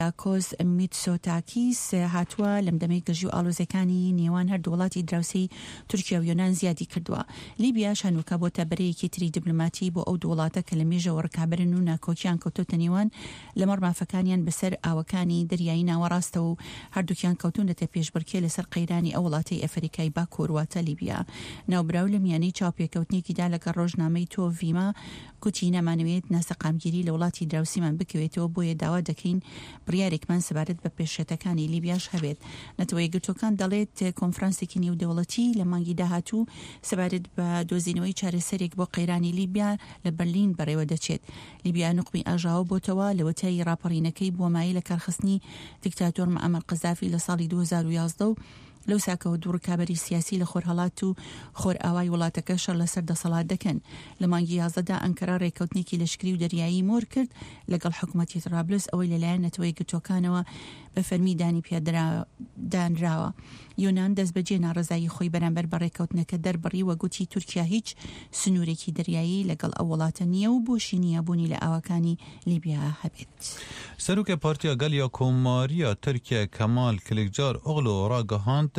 کۆز میتسۆتاکیس هاتووە لەم دەمەی گەژی و ئاڵۆزەکانی نێوان هەردوو وڵاتی دراوسەی تورکیا و یۆنان زیادی کردووە. لیبیاش هەنووکە بۆتە بەرەیەکی تری دیبلۆماتی بۆ ئەو دوو وڵاتە کە لە مێژەوە ڕکابەرن و ناکۆکیان کەوتوتە نێوان لەمەڕ مافەکانیان بەسەر ئاوەکانی دەریایی ناوەڕاستە و هەردووکیان کەوتونەتە پێشبڕکێ لەسەر قەیرانی ئەو وڵاتی ئەفریقای باکوور واتە لیبیا. ناوبراو لە میانەی چاوپێکەوتنێکیدا لەگەڵ ڕۆژنامەی تۆ ڤیما کوتی نەمانەوێت ناسەقامگیری لە وڵاتی دراوسیمان بکەوێتەوە بۆیە داوا دەکەین بڕیارێکمان سەبارەت بە پێشێتەکانی لیبیاش هەبێت. نەتەوەی گرتوەکان دەڵێت کۆنفرانسێکی نێودەوڵەتی لە مانگی داهاتوو سەبارەت بە دۆزینەوەی چارەسەرێک بۆ قەیرانی لیبیا لە بەرلین بەڕێوە دەچێت. لیبیا نوقمی ئاژاوە بۆتەوە لە وەتای راپەڕینەکەی بۆ مای لە کارخستنی دیکتاتۆر مەعەمەر قەزافی لە ساڵی 2011 و لەو ساکەوە دوو ڕکابەری سیاسی لە خۆرهەڵات و خۆر ئاوای وڵاتەکە شەڕ لەسەر دەسەڵات دەکەن. لە مانگی 11دا ئەنکەرا ڕێکەوتنێکی لەشکری و دەریایی مۆر کرد لەگەڵ حکوومەتی طرابلس ئەوەی لەلایەن نەتەوەی گرتوەکانەوە بە فەرمی دانی پێدانراوە. یۆنان دەست بەجێ ناڕزایی خۆی بەرامبەر بە ڕێکەوتنەکە دەربڕی وە گوتی تورکیا هیچ سنوورێکی دەریایی لەگەڵ ئەو وڵاتە نییە و بۆشی نییە بوونی لە ئاوەکانی لیبیا هەبێت. سەرۆکە پارتیا گەلیا کۆماریە تورکیا کەمال کلێکجار ئۆغلۆ ڕاگەهاند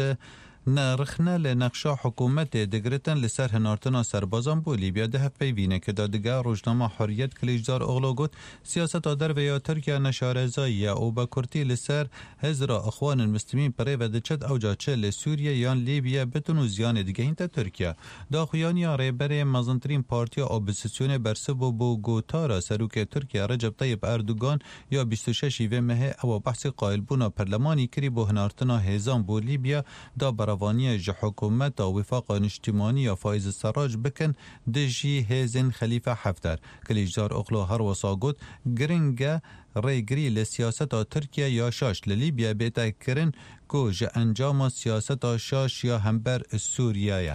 نرخنا لنقشا حکومت دگرتن لسر هنارتنا سربازان بو لیبیا ده پیوینه که دادگاه روزنامه حریت کلیجدار اغلا گوت سیاست در ویا ترکیه نشارزایی او با کرتی لسر هزرا اخوان المسلمین پره و دچت اوجا چه لسوریه یان لیبیا بتونو زیان دیگه این تا ترکیه داخویانی ریبر مزنترین پارتیا اپوزیسیون برسبو بو گوتارا سروک ترکیه رجب طیب اردوگان یا 26 مه او بحث قائل بونا پرلمانی کری بو هنارتنا هزان بو لیبیا دا روانی حکومت و وفاق اجتماعی یا فایز سراج بکن دجی هزین خلیفه حفتر کلیجدار اقلا هر وساگوت گرنگه ریگری لسیاست ترکیه یا شاش لیبیا بیتا کرن که انجام سیاست شاش یا همبر سوریه.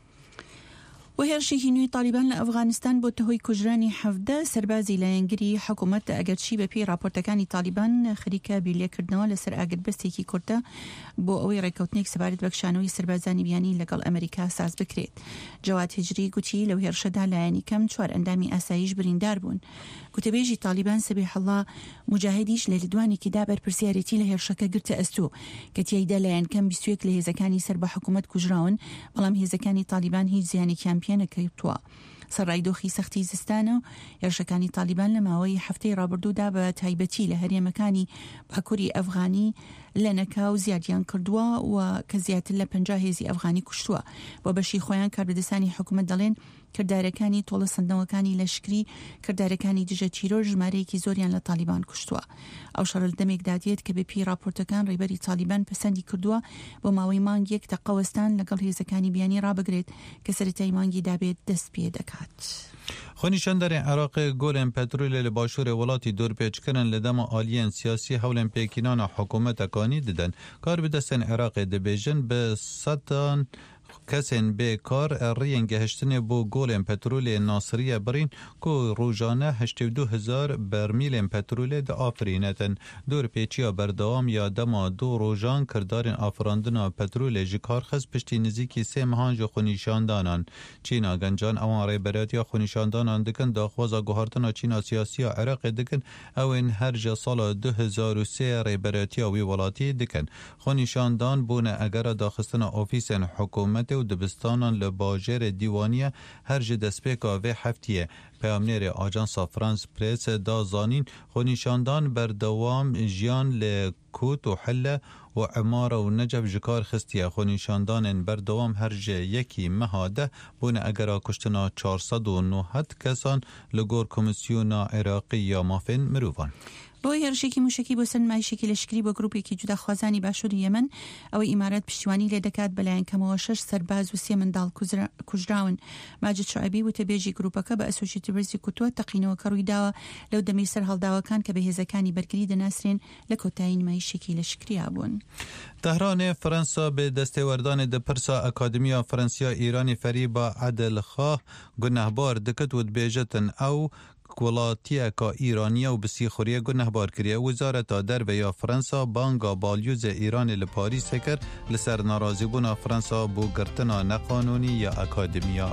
وهێرشێکی نوێی طالبان لە ئەفغانستان بۆ تەهۆی کوژرانی 17 سەربازی لایەنگری حکوومەت ئەگەرچی بەپێی راپۆرتەکانی طالبان خەریکە بیرلێکردنەوە لەسەر ئاگربەستێکی کورتە بۆ ئەوەی ڕێکەوتنێک سەبارەت بە کشانەوەی سەربازانی بیانی لەگەڵ ئەمریکا ساز بکرێت. جەواد هجری گوتی لەو هێرشەدا لایەنی کەم 4 ئەندامی ئاسایش بریندار بوون. گوتەبێژی طالبان سەبیح الله مجاهدیش لە لیدوانێکیدا بەرپرسیارەتی لە هێرشەکە گرتە ئەستۆ کە تیایدا لایەن کەم 21 لە هێزەکانی سەر بە حکوومەت کوژراون بەڵام هێزەکانی طالبان هیچ زیانێکیان پێ نەکەوتووە. سەرڕایدۆخی سەختی زستانە و هێرشەکانی طالبان لە ماوەی هەفتەی ڕابردوودا بە تایبەتی لە هەرێمەکانی باکووری ئەفغانی لە نەکاو زیادیان کردووە و کە زیاتر لە 50 هێزی ئەفغانی کوشتووە. بۆ بەشی خۆیان کاربەدەستانی حکوومەت دەڵێن کردارەکانی تۆڵە سندنەوەکانی لەشکری کردارەکانی دژە چیرۆ ژمارەیەکی زۆریان لە طالبان کوشتووە. ئەو شەڕ دەمێکدا دێت کە بەپی راپۆرتەکان ڕێبەری طالبان پەسەندی کردووە بۆ ماوەی مانگێک تەقەوەستان لەگەڵ هێزەکانی بیانی ڕابگرێت کە سەرەتای مانگی دابێت دەست پێ دەکات. خونیشاندن عراق گولن پترول لباشور ولاتی دور پیچ کردن لدم آلیان سیاسی حول پیکینان حکومت اکانی دیدن کار بدستن عراق دبیجن به ستان کسین به کار ریان گهشتن بو گولن پترول ناصریه برین که روزانه 82,000 برمیل پترول د آفرینتن دور پیچیا بردوام یا دما دو روزان کردارن آفراندن پترول جکار خز پشتی نزیکی 3 ماهان جو خونیشاندانان چینا گنجان اوان ریبرات یا خونیشاندانان دکن داخوازا گوهارتنا چینا سیاسی عراق دکن اوین هر جا سال 2003 ریبراتی وی ولاتی دکن خونیشاندان بونه اگر داخستن آفیسن حکومت و دبستانان لباجر دیوانیه هر جه دسپیکا و هفتیه پیامنیر آژانس فرانس پریس دا زانین خونیشاندان بردوام جیان لکوت و حله و عماره و نجف جکار خستیه خونیشاندان بردوام هر جه یکی مهاده بونه اگر کشتنا 409 کسان لگور کمیسیون عراقی یا مافین مروفان. بۆ هێرشێکی موشکی بۆ سەرمایشێکی لەشکری بۆ گروپێکی جوداخوازانی باشووری یەمەن ئەوەی ئیمارەت پشتیوانی لێ دەکات بەلایەن کەمەوە 6 سەرباز و 3 منداڵ کوژراون. ماجد شعیبی وتەبێژی گروپەکە بە ئەسۆسیێتیڤ پرێسی کوتووە تەقینەوەکە ڕوویداوە لەو دەمەی سەر هەڵداوەکان کە بە هێزەکانی بەرگری دەناسرێن لە کۆتایی نمایشێکی لەشکریا بوون. تهران فرانسا به دستێوەردان دپرسا ئەکادمیا فرانسیا ئیرانی فەریبا عەدەلخاه گونەهبار دکت و دبێژەتن ئەو وڵاتیە کا ئیرانیە و بسیخوریە گونەهبار کریە وزارەتا دەربەیە فرانسا بانگا بالیوز ئیرانی لە پاریسە کرد لەسەر ناڕازیبوونا فرانسا بۆ گرتنا نەقانونی یا ئەکادمیا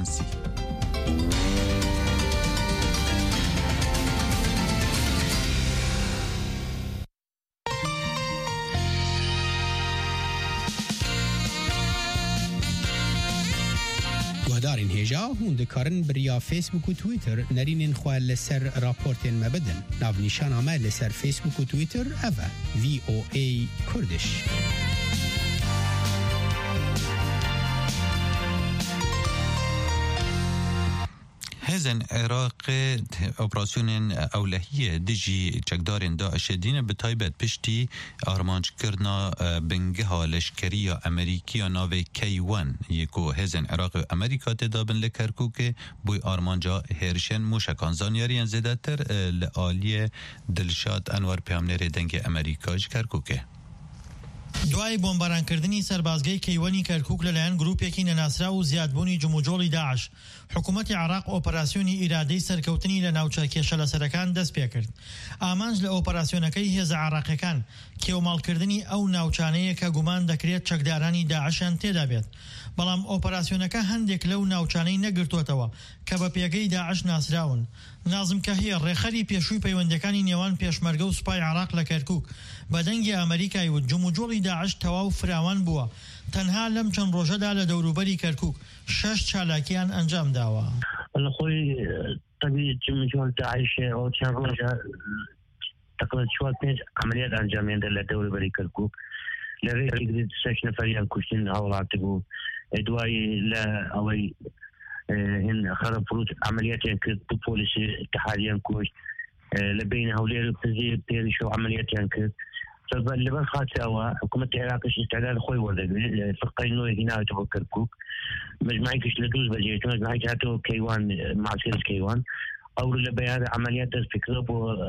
فرانسی. هوادارین هێژا هون دکارن بریا فیسبوک و تویتر نرینین خواه لسر راپورتین مبدن ناو نیشان آمد لسر فیسبوک و تویتر اوه VOA کردش. هزن عراق اپراسیون اولهیه دیجی چکدارین داعش دینه به تایبت پشتی آرمانج کرنا بنگه لشکری یا امریکی یا ناو K1 یکو هزن عراق امریکا تدابن لکرکوک بوی آرمانجا هرشن موشکان زانیارین زیده تر لعالی دلشاد انوار پیامنر دنگ امریکاج کرکوکه. دوای بۆمبارانکردنی سەربازگەی کەیوەنی کەرکووک لەلایەن گروپێکی نەناسرا و زیادبوونی جموجۆڵی داعش حکوومەتی عراق ئۆپەراسیۆنی ئیرادەی سەرکەوتنی لە ناوچە کێشەلەسەرەکان دەست پێ کرد. ئامانج لە ئۆپەراسیۆنەکەی هێزە عراقیەکان کێوماڵکردنی ئەو ناوچانەیە کە گومان دەکرێت چەکدارانی داعشیان تێدا بێت. بەڵام ئۆپەراسیۆنەکە هەندێک لەو ناوچانەی نەگرتووەتەوە کە بە پێگەی داعش ناسراون. نازم کەهیە ڕێخەری پێشووی پەیوەندەکانی نێوان پێشمەرگە و سوپای عراق لە کەرکووک بەدەنگی ئەمریکای و جموجۆڵی داعش تەواو فراوان بووە. تەنها لەم چەند ڕۆژەدا لە دەوروبەری کەرکووک 6 چالاکیان ئەنجام داوە. خۆی طبیعی جموجۆڵ داعش ئەو چەند ڕۆژە تقریبا 4-5 عملیات ئەنجامیاندا لە دەوروبەری کەرکووک لە ڕێگەی 6 نەفەریان کوشتن هەوڵاتی بوو. دوایی لە ئەوەی هن خرب فروت عملياتين كد بوليسي اتحاديان كوش لبين هولير بزي بيرش وعملياتين كد فاللي بس خاطئة حكومة العراق استعداد خوي ورد فقينو هنا يتفكر كوك مجمعيكش لدوز بجيت مجمعيك هاتو كيوان معسكر كيوان أو لبيان عمليات استقراب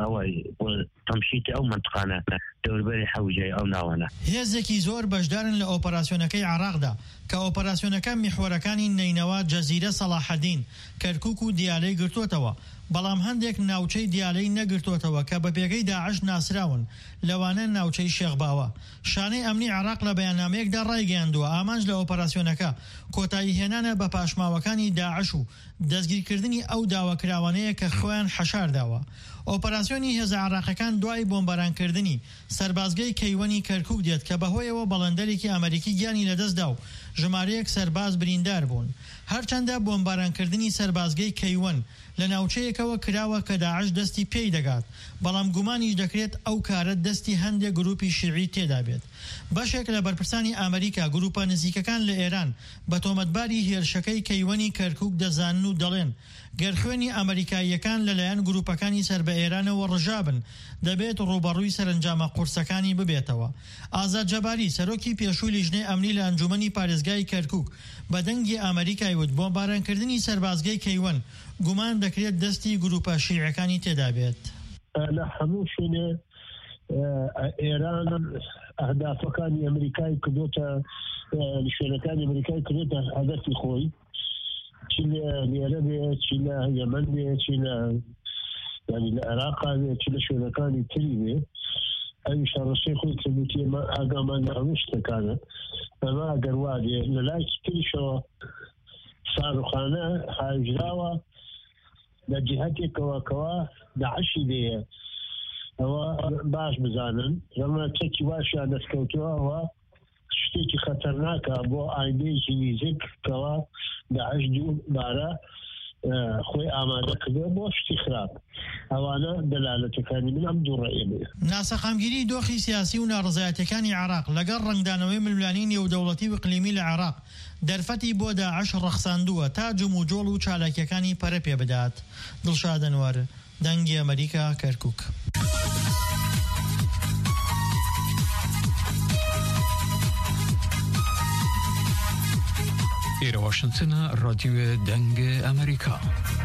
وتمشيط أو منطقة دوربري حوجي أو ناوانا. هێزێکی زۆر بەشدارن لە ئۆپەراسیۆنەکەی عراقدا کە ئۆپەراسیۆنەکە میحوەرەکانی نینەوە جەزیرە سەلاحەدین کەرکووک و دیالەی گرتووەتەوە بەڵام هەندێک ناوچەی دیالەی نەگرتووەتەوە کە بە پێگەی داعش ناسراون لەوانە ناوچەی شێخباوە. شانەی ئەمنی عراق لە بەیاننامەیەکدا ڕایگەیاندووە ئامانج لە ئۆپەراسیۆنەکە کۆتایی هێنانە بە پاشماوەکانی داعش و دەستگیرکردنی ئەو داواکراوانەیە کە خۆیان حەشارداوە. ئۆپەراسیۆنی هێزە عراقیەکان دوای بۆمبارانکردنی سەربازگەی کەیوەنی کەرکووک دێت کە بەهۆیەوە بەڵەندەرێکی ئەمریکی گیانی لەدەستدا و ژمارەیەک سەرباز بریندار بوون. هەرچەندە بۆمبارانکردنی سەربازگەی کەیوەن لە ناوچەیەکەوە کراوە کە داعش دەستی پێی دەگات بەڵام گومانیش دەکرێت ئەو کارە دەستی هەندێک گروپی شیعی تێدا بێت. بەشێک لە بەرپرسانی ئەمریکا گروپە نزیکەکان لە ئێران بە تۆمەتباری هێرشەکەی کەیوەنی کەرکووک دەزانن و دەڵێن گەرخوێنی ئەمریکاییەکان لەلایەن گروپەکانی سەر بە ئێرانەوە ڕژابن دەبێت ڕوبەڕووی سەرنجامە قورسەکانی ببێتەوە. ئازاد جەباری سەرۆکی پێشووی لیژنەی ئەمنی لە ئەنجومەنی پارێزگای کەرکووک بەدەنگی ئەمریکای وت بۆمبارانکردنی سەربازگەی کەیوەن گومان دەکرێت دەستی گروپە شیعەکانی تێدا بێت. لە هەموو شوێنێ ئێران ئەهدافەکانی ئەمریکای کردوتە شوێنەکانی ئەمریکای کردوتە هەدەفی خۆی چی لێرە بێ چی لە یەمەن بێ چی لە لە عێراقا بێ چی لە شوێنەکانی تری بێ ئەویش ڕەشەی خۆی کردوتی ئێمە ئاگامان لە هەموو شتەکانە ئەمە ئەگەر وا بێ لە لایکی تریشەوە ساروخانە هاوژراوە لە جیهەتێکەوە کەوا داعشی دەیە ئەوە باش بزانن ئەمە چەکی واشیان دەستکەوتووە ئەوە شتێکی خەتەرناکە بۆ ئایندەیەکی نزیک کەوا داعش دووبارە خۆی ئامادە کردووە بۆ شتی خراپ ئەوانە دەلالەتەکانی من ئەم دوو ڕێیە. ناسەقامگیری دۆخی سیاسی و ناڕزایەتەکانی عراق لەگەڵ ڕنگدانەوەی ملوانی نێودەوڵەتی و اقلیمی لە عراق دەرفەتی بۆ داعش ڕەخساندووە تا جموجۆڵ و چالاکیەکانی پەرە پێ بدات. دڵشاد ئەنوار دەنگی ئەمریکا کەرکووک. إلى واشنطن راديو دنگ أمريكا.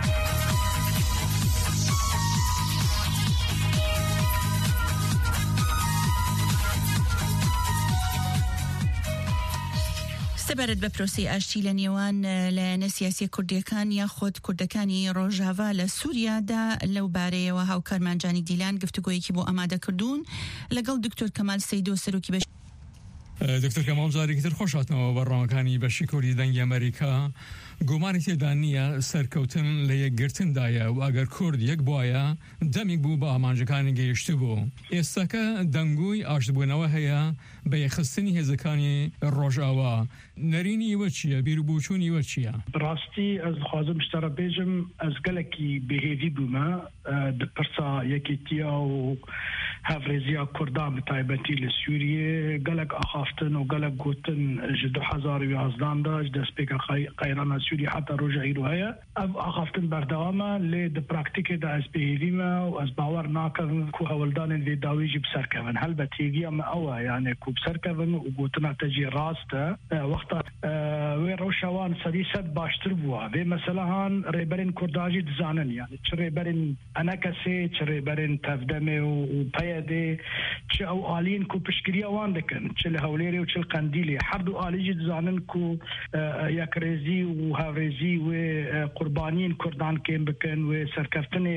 سەبارەت بە پرۆسی ئاشتی لە نێوان لایەنە سیاسی کوردیەکان یاخود کوردەکانی ڕۆژاوا لە سووریادا لەو بارەیەوە هاوکارمان جانی دیلان گفتوگۆیەکی بۆ ئامادە کردوون لەگەڵ دکتۆر کەمال سەیدۆ سەرۆکی بەش دکتۆر کەماڵ جارێکی تر خۆش هاتنەوە بەڕۆنەکانی بەشی کوردی دەنگی ئەمریکا گومانی تێدا نییە سەرکەوتن لە یەکگرتندایە و ئەگەر کورد یەک بووایە دەمێک بوو بە ئامانجەکانی گەیشت بوو. ئێستاکە دەنگووی ئاشتبوونەوە هەیە بە یەخستنی هێزەکانی ڕۆژاوا. نەرینی وە چییە؟ بیربووچوونی وە چییە؟ ڕاستی ئەس دixwazim ji te re bêjim ez gelekî bêhêvî bûme di pirsa yekîtiya û hevrêziya Kurdan bi taybetî li Sûriyê gelek axaftin û gelek gotin ji 2011 da ji destpêka qeyrana Sûriyê heta roja îro heye. Ev axaftin berdewam e lê di praktîkê de ez bêhêvî me û ez bawer nakim ku hewildanên vê dawî jî biserkevin. Helbet hêviya me ew e yani ku biserkevin û gotina te jî rast e. Wexta wê rewşewan sedî sed baştir bûye. Vê meselehan rêberên Kurdan jî dizanin yani çi rêberên enekesê, çi rêberên tevdemê û peyedê, çi ew aliyên ku piştgiriya wan dikin, çi li Hewlêrê û çi li Qendîlê. Her du alî jî dizanin ku yekrêzî û hevrêzî wê qurbaniyên Kurdan kêm bikin, wê serkeftinê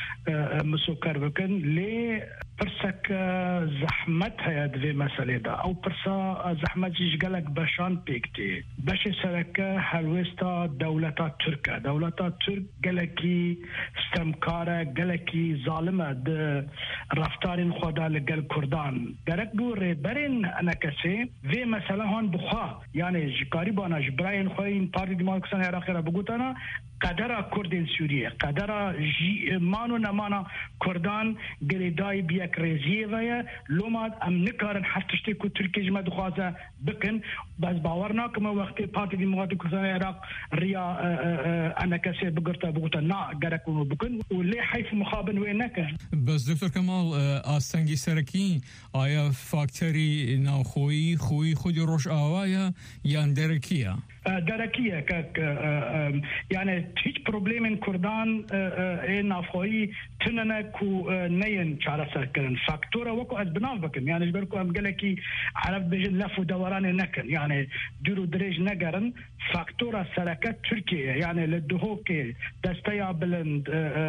misoker bikin. Lê pirsek zehmet heye di vê meselê de. Ew pirsa zehmet jî ji gelek beşan pêk tê. Beşê sereke helwêsta dewleta Türk e. Dewleta Türk gelekî stemkar e, gelekî zalim e di raftarên xwe de li gel Kurdan. Gerek bû rêberên enekesê vê meselehan bixwe yani ji karîbana ji birayên xwe yên Partî Demokratîk Iraqê re bigotana qedera Kurdên Sûriye, qedera man û nemana Kurdan girêdayî bi yekrêziyê ve ye. Loma em nikarin her tiştê ku Tirkiye ji me dixwaze bikin. Ez bawer nakim wextê Partî Demokratîk Iraq riya enekesê bigirte bigote na gerek û bikin û lê heyf mixabin wê nekin. بەس دکتۆر کەماڵ ئاستەنگی سەرەکی ئایا فاکتەری ناوخۆیی خۆی خودی ڕۆژئاوایە یان دەرەکیە؟ درکیه که یعنی هیچ پروبلمین کردان این نافخوایی تننه کو نین چاره سر کردن فاکتوره وکو از بناو بکن یعنی جبر کو هم گله کی عرب بجن لف و دوران نکن یعنی دور و دریج نگرن فاکتوره سرکت ترکیه یعنی لدهو که دسته بلند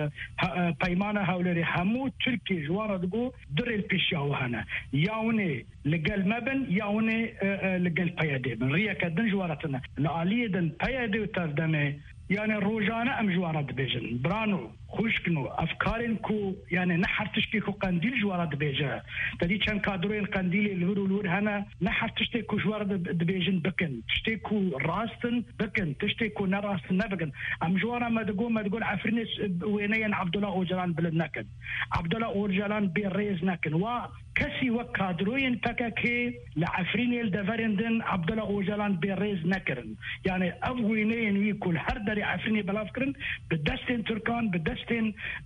پیمان هولری همو ترکیه جواره دگو در الپیشیا وهنه یاونه لگل مبن یاونه لگل پیاده بن ریه کدن جوارتنه لعالیه دن پیاده و تردمه یعنی روزانه ام جواره دبیجن برانو خوشکنو افکارن کو یعنی نه هر تشکی کو قندیل جواره دبیجه تدی چند کادروین قندیل لور لور هنا نه هر تشتی کو جواره دبیجن بکن تشتی کو راستن بکن تشتی کو نراستن نبکن ام جواره مدگول عفرنس وینین عبدالله اوجلان بلد نکن عبدالله اوجلان بی ریز نکن و کسی و کادروین تککی لعفرینی الدفرندن عبدالله اوجلان بی ریز نکرن یعنی اوینین وی کل هر دری عفرینی بلاف کرن بدستین ترکان بدستین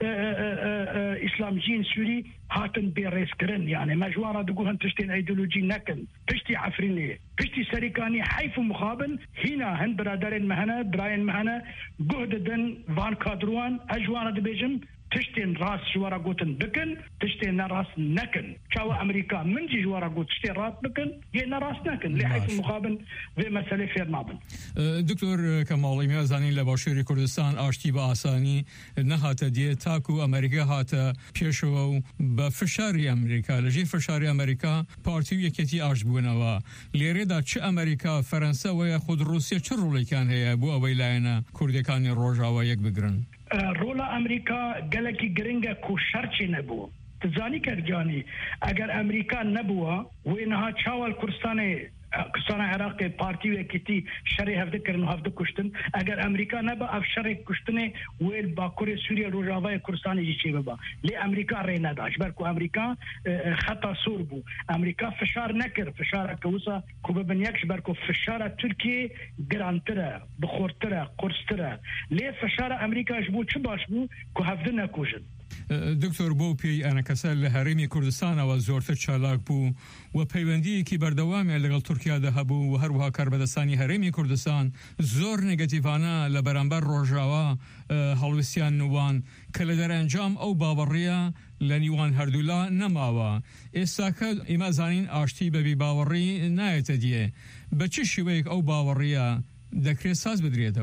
اسلامجین سوری هاتن بی ریز کرن یعنی مجوارا دگوهن تشتین ایدولوژی نکن پشتی عفرینی پشتی سریکانی حیف و مخابن هینا هن برادرین مهنه براین مهنه گهد دن وان کادروان اجوانا دبیجم تشتين راس جوارا قوتن بكن تشتين راس نكن كاو امريكا من جي جوارا قوت تشتين راس بكن ينا راس نكن لحيث المقابل في مسألة فير نابن دكتور كمال إمازاني لباشير كردستان آشتي بآساني نهات دي تاكو أمريكا هاتا بيشو بفشاري أمريكا لجي فشاري أمريكا بارتيو يكتي آشت بونوا ليريدا چه أمريكا فرنسا ويخود روسيا چه رولي كان هي بو أويلاينا كردكاني روجا ويك بگرن رولا امریکا گلکی گرنگه کو شرچی نبو تزانی کرجانی اگر امریکا نبوه و اینها چاول کردستان عراق پارتی و کتی شری هفته کردن هفته کشتن اگر امریکا نبا اف شری کشتنه ویل باکور سوریه روجاوای کردستان جیچی ببا لی امریکا ری نداشت برکو امریکا خطا سور بو امریکا فشار نکر فشار کوسا کو ببن یکش برکو فشار ترکیه گرانتره بخورتره قرصتره لی فشار امریکا جبو چه باش بو کو هفته نکوشن دکتۆر بۆ پێی ئەنەکەسەر لە هەرێمی کوردستانەوە زۆرتر چالاک بوو و پەیوەندیەکی بەردەوامە لەگەڵ تورکیادا هەبوو و هەروەها کاربەدەستانی هەرێمی کوردستان زۆر نێگەتیڤانە لە بەرامبەر ڕۆژاوا هەڵویستیان نوان کە لە دەرەنجام ئەو باوەڕیە لە نیوان هەردوولا نەماوە ئێستاکە ئێمە زانین ئاشتی بەبی باوەڕی نایەتە دیێ بە چ شێوەیەک ئەو باوەڕیە دەکرێت ساز بدرێتەوە؟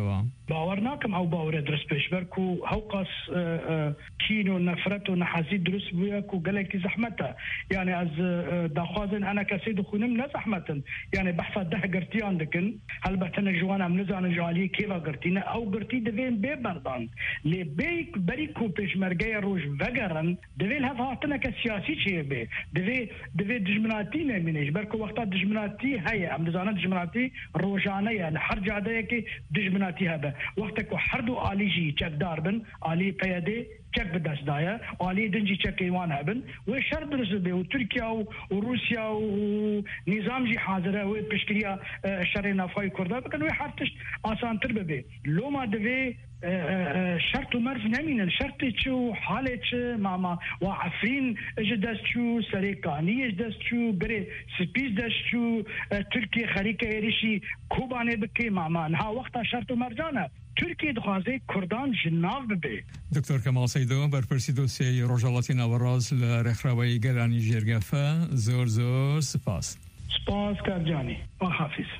باور ناکەم ئەو باورە درست پێشبەر و هەوقاس کین و نەفرەت و نەحەزی دروست بووە و گەلێکی زەحمەتە یعنی ئەز داخوازن ئەنا کەسێ دخونم نەزەحمەتن یعنی بەحسا دەه گرتیان دکن هەلبەتە نەجوانم نزانە جوالی کێوا گرتینە ئەو گرتی دەبێن بێ بەردان لێ بەری و پێشمەرگەیە ڕۆژ vەگەڕن دەبێت هەف هاتنەکە سیاسی چێ بێ دەبێت دژمناتی نەمینێش بەرکە وەختا دژمناتی هەیە ئەم دەزانە دژمناتی ڕۆژانەیە لە هەر جادەیەکی دژمناتی هەبە وەختێک هەردوو ئالیژی چەکدار بن ئالی پەیەدێ چەک بەدەستدایە ئالی دنجی چەکەیوان هەبن وێ شەر درست بێ و تورکیا و رووسیا و نیزامژی حاضرە وێ پشتگیریە شەڕێ نافای کوردە بکەن وێ هەر تشت ئاسانتر ببێ لۆما دەبێ شرط و مرز نمینن شرطی چو حالی چه ماما و عفرین اج دست چو سریکانی اج دست چو بره سپیز دست چو ترکیه خریک ایریشی کوبانه بکی ماما ها وقتا شرط و مرزانه ترکیه دخوازه کردان جناو ببه دکتۆر کەماڵ سەیدۆ بەرپرسی دۆسیەی ڕۆژهەڵاتی ناوەڕاست لە ڕێکخراوەی گەرانی ژێرگەفە زۆر سپاس کارجانی حافظ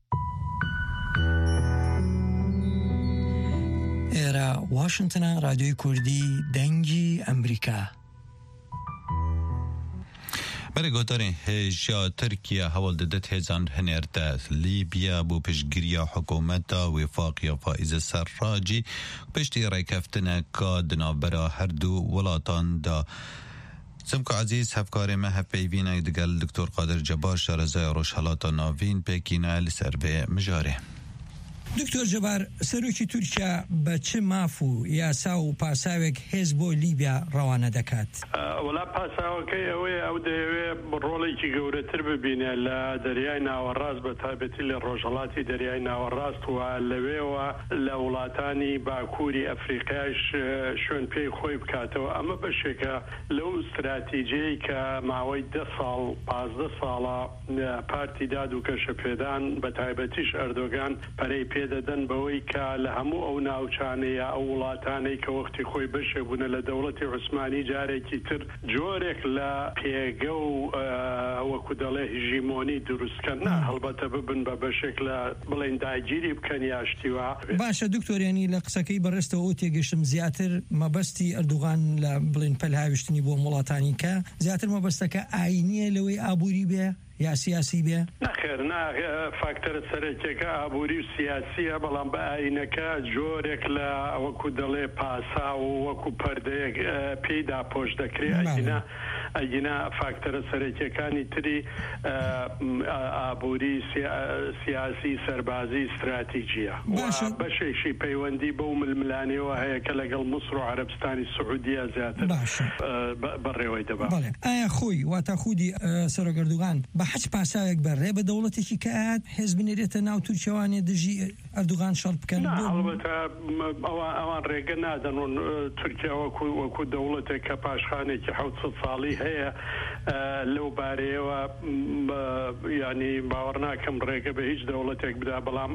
ئێرە واشنگتنە رادیۆی کوردی دەنگی ئەمریکا برای گوتارین هجا ترکیه حوال دادت هزان هنرده لیبیا بو پشگیریا حکومت وفاقیا فائز سراجی پشتی ریکفتنه که دنابرا هر دو ولاتان دا سمکو عزیز هفکار ما هفیوینه دگل دکتور قادر جبار شارزای روشحالاتا ناوین پیکینه لسر به مجاره دکتۆر جەبار سەرۆکی تورکیا بە چ ماف و یاسا و پاساوێک هێز بۆ لیبیا ڕەوانە دەکات وەڵا پاساوەکەی ئەوەیە ئەو دەیەوێت ڕۆڵێکی گەورەتر ببینێ لە دەریای ناوەڕاست بە تایبەتی لە ڕۆژهەڵاتی دەریای ناوەڕاست و لەوێوە لە وڵاتانی باکووری ئەفریقایش شوێن پێی خۆی بکاتەوە ئەمە بەشێکە لەو استراتیجیەی کە ماوەی 10 ساڵ 15 ساڵە پارتی داد و کەشەپێدان بە تایبەتیش ئەردۆگان پەرەی پێدەدەن بەوەی کە لە هەموو ئەو ناوچانەیە ئەو وڵاتانەی کە وەختی خۆی بەشێک بوونە لە دەوڵەتی عوسمانی جارێکی تر جۆرێک لە پێگە و وەکو دەڵێ هیژیمۆنی دروستکەن هەڵبەتە ببن بە بەشێک لە بڵێن داگیری بکەن یاشتیوە باشە دکتۆریانی لە قسەکەی بەڕێستەوە ئەو تێگەشتم زیاتر مەبەستی ئەردوغان لە بڵێن پەلهاویشتنی بۆ وڵاتانی کە زیاتر مەبەستەکە ئاینیە لەوەی ئابووری بێ یا سیاسی بێ نەخێر فاکتەرە سەرەکیەکە ئابووری و سیاسیە بەڵام بە ئاینەکە جۆرێک لە وەکو دەڵێ پاسا و وەکو پەردەیەک پێیدا پۆش دەکرێت ئەگینا فاکتەرە سەرەکیەکانی تری ئابووری سیاسی سەربازی استراتیجیە بەشێکی پەیوەندی بەو ململانەوە هەیە کە لەگەڵ مسر و عەرەبستانی سعودیە زیاتر بەڕێوەی دەبات ئایا خۆی واتە خودی سەرۆگەردوغان بە حەج پاساوێک بەڕێ بە دەوڵەتێکی کە هات هێز بنێرێتە ناو تورکیەوانێ دژی ئەردوغان شەڵ بکەن هەڵبەتە ئەوان ڕێگە نادەن تورکیا وەکو دەوڵەتێک کە پاشخانێکی 700 ساڵی هەیە لەو بارەیەوە ینی باوەڕ ناکەم ڕێگە بە هیچ دەوڵەتێک بدا بەڵام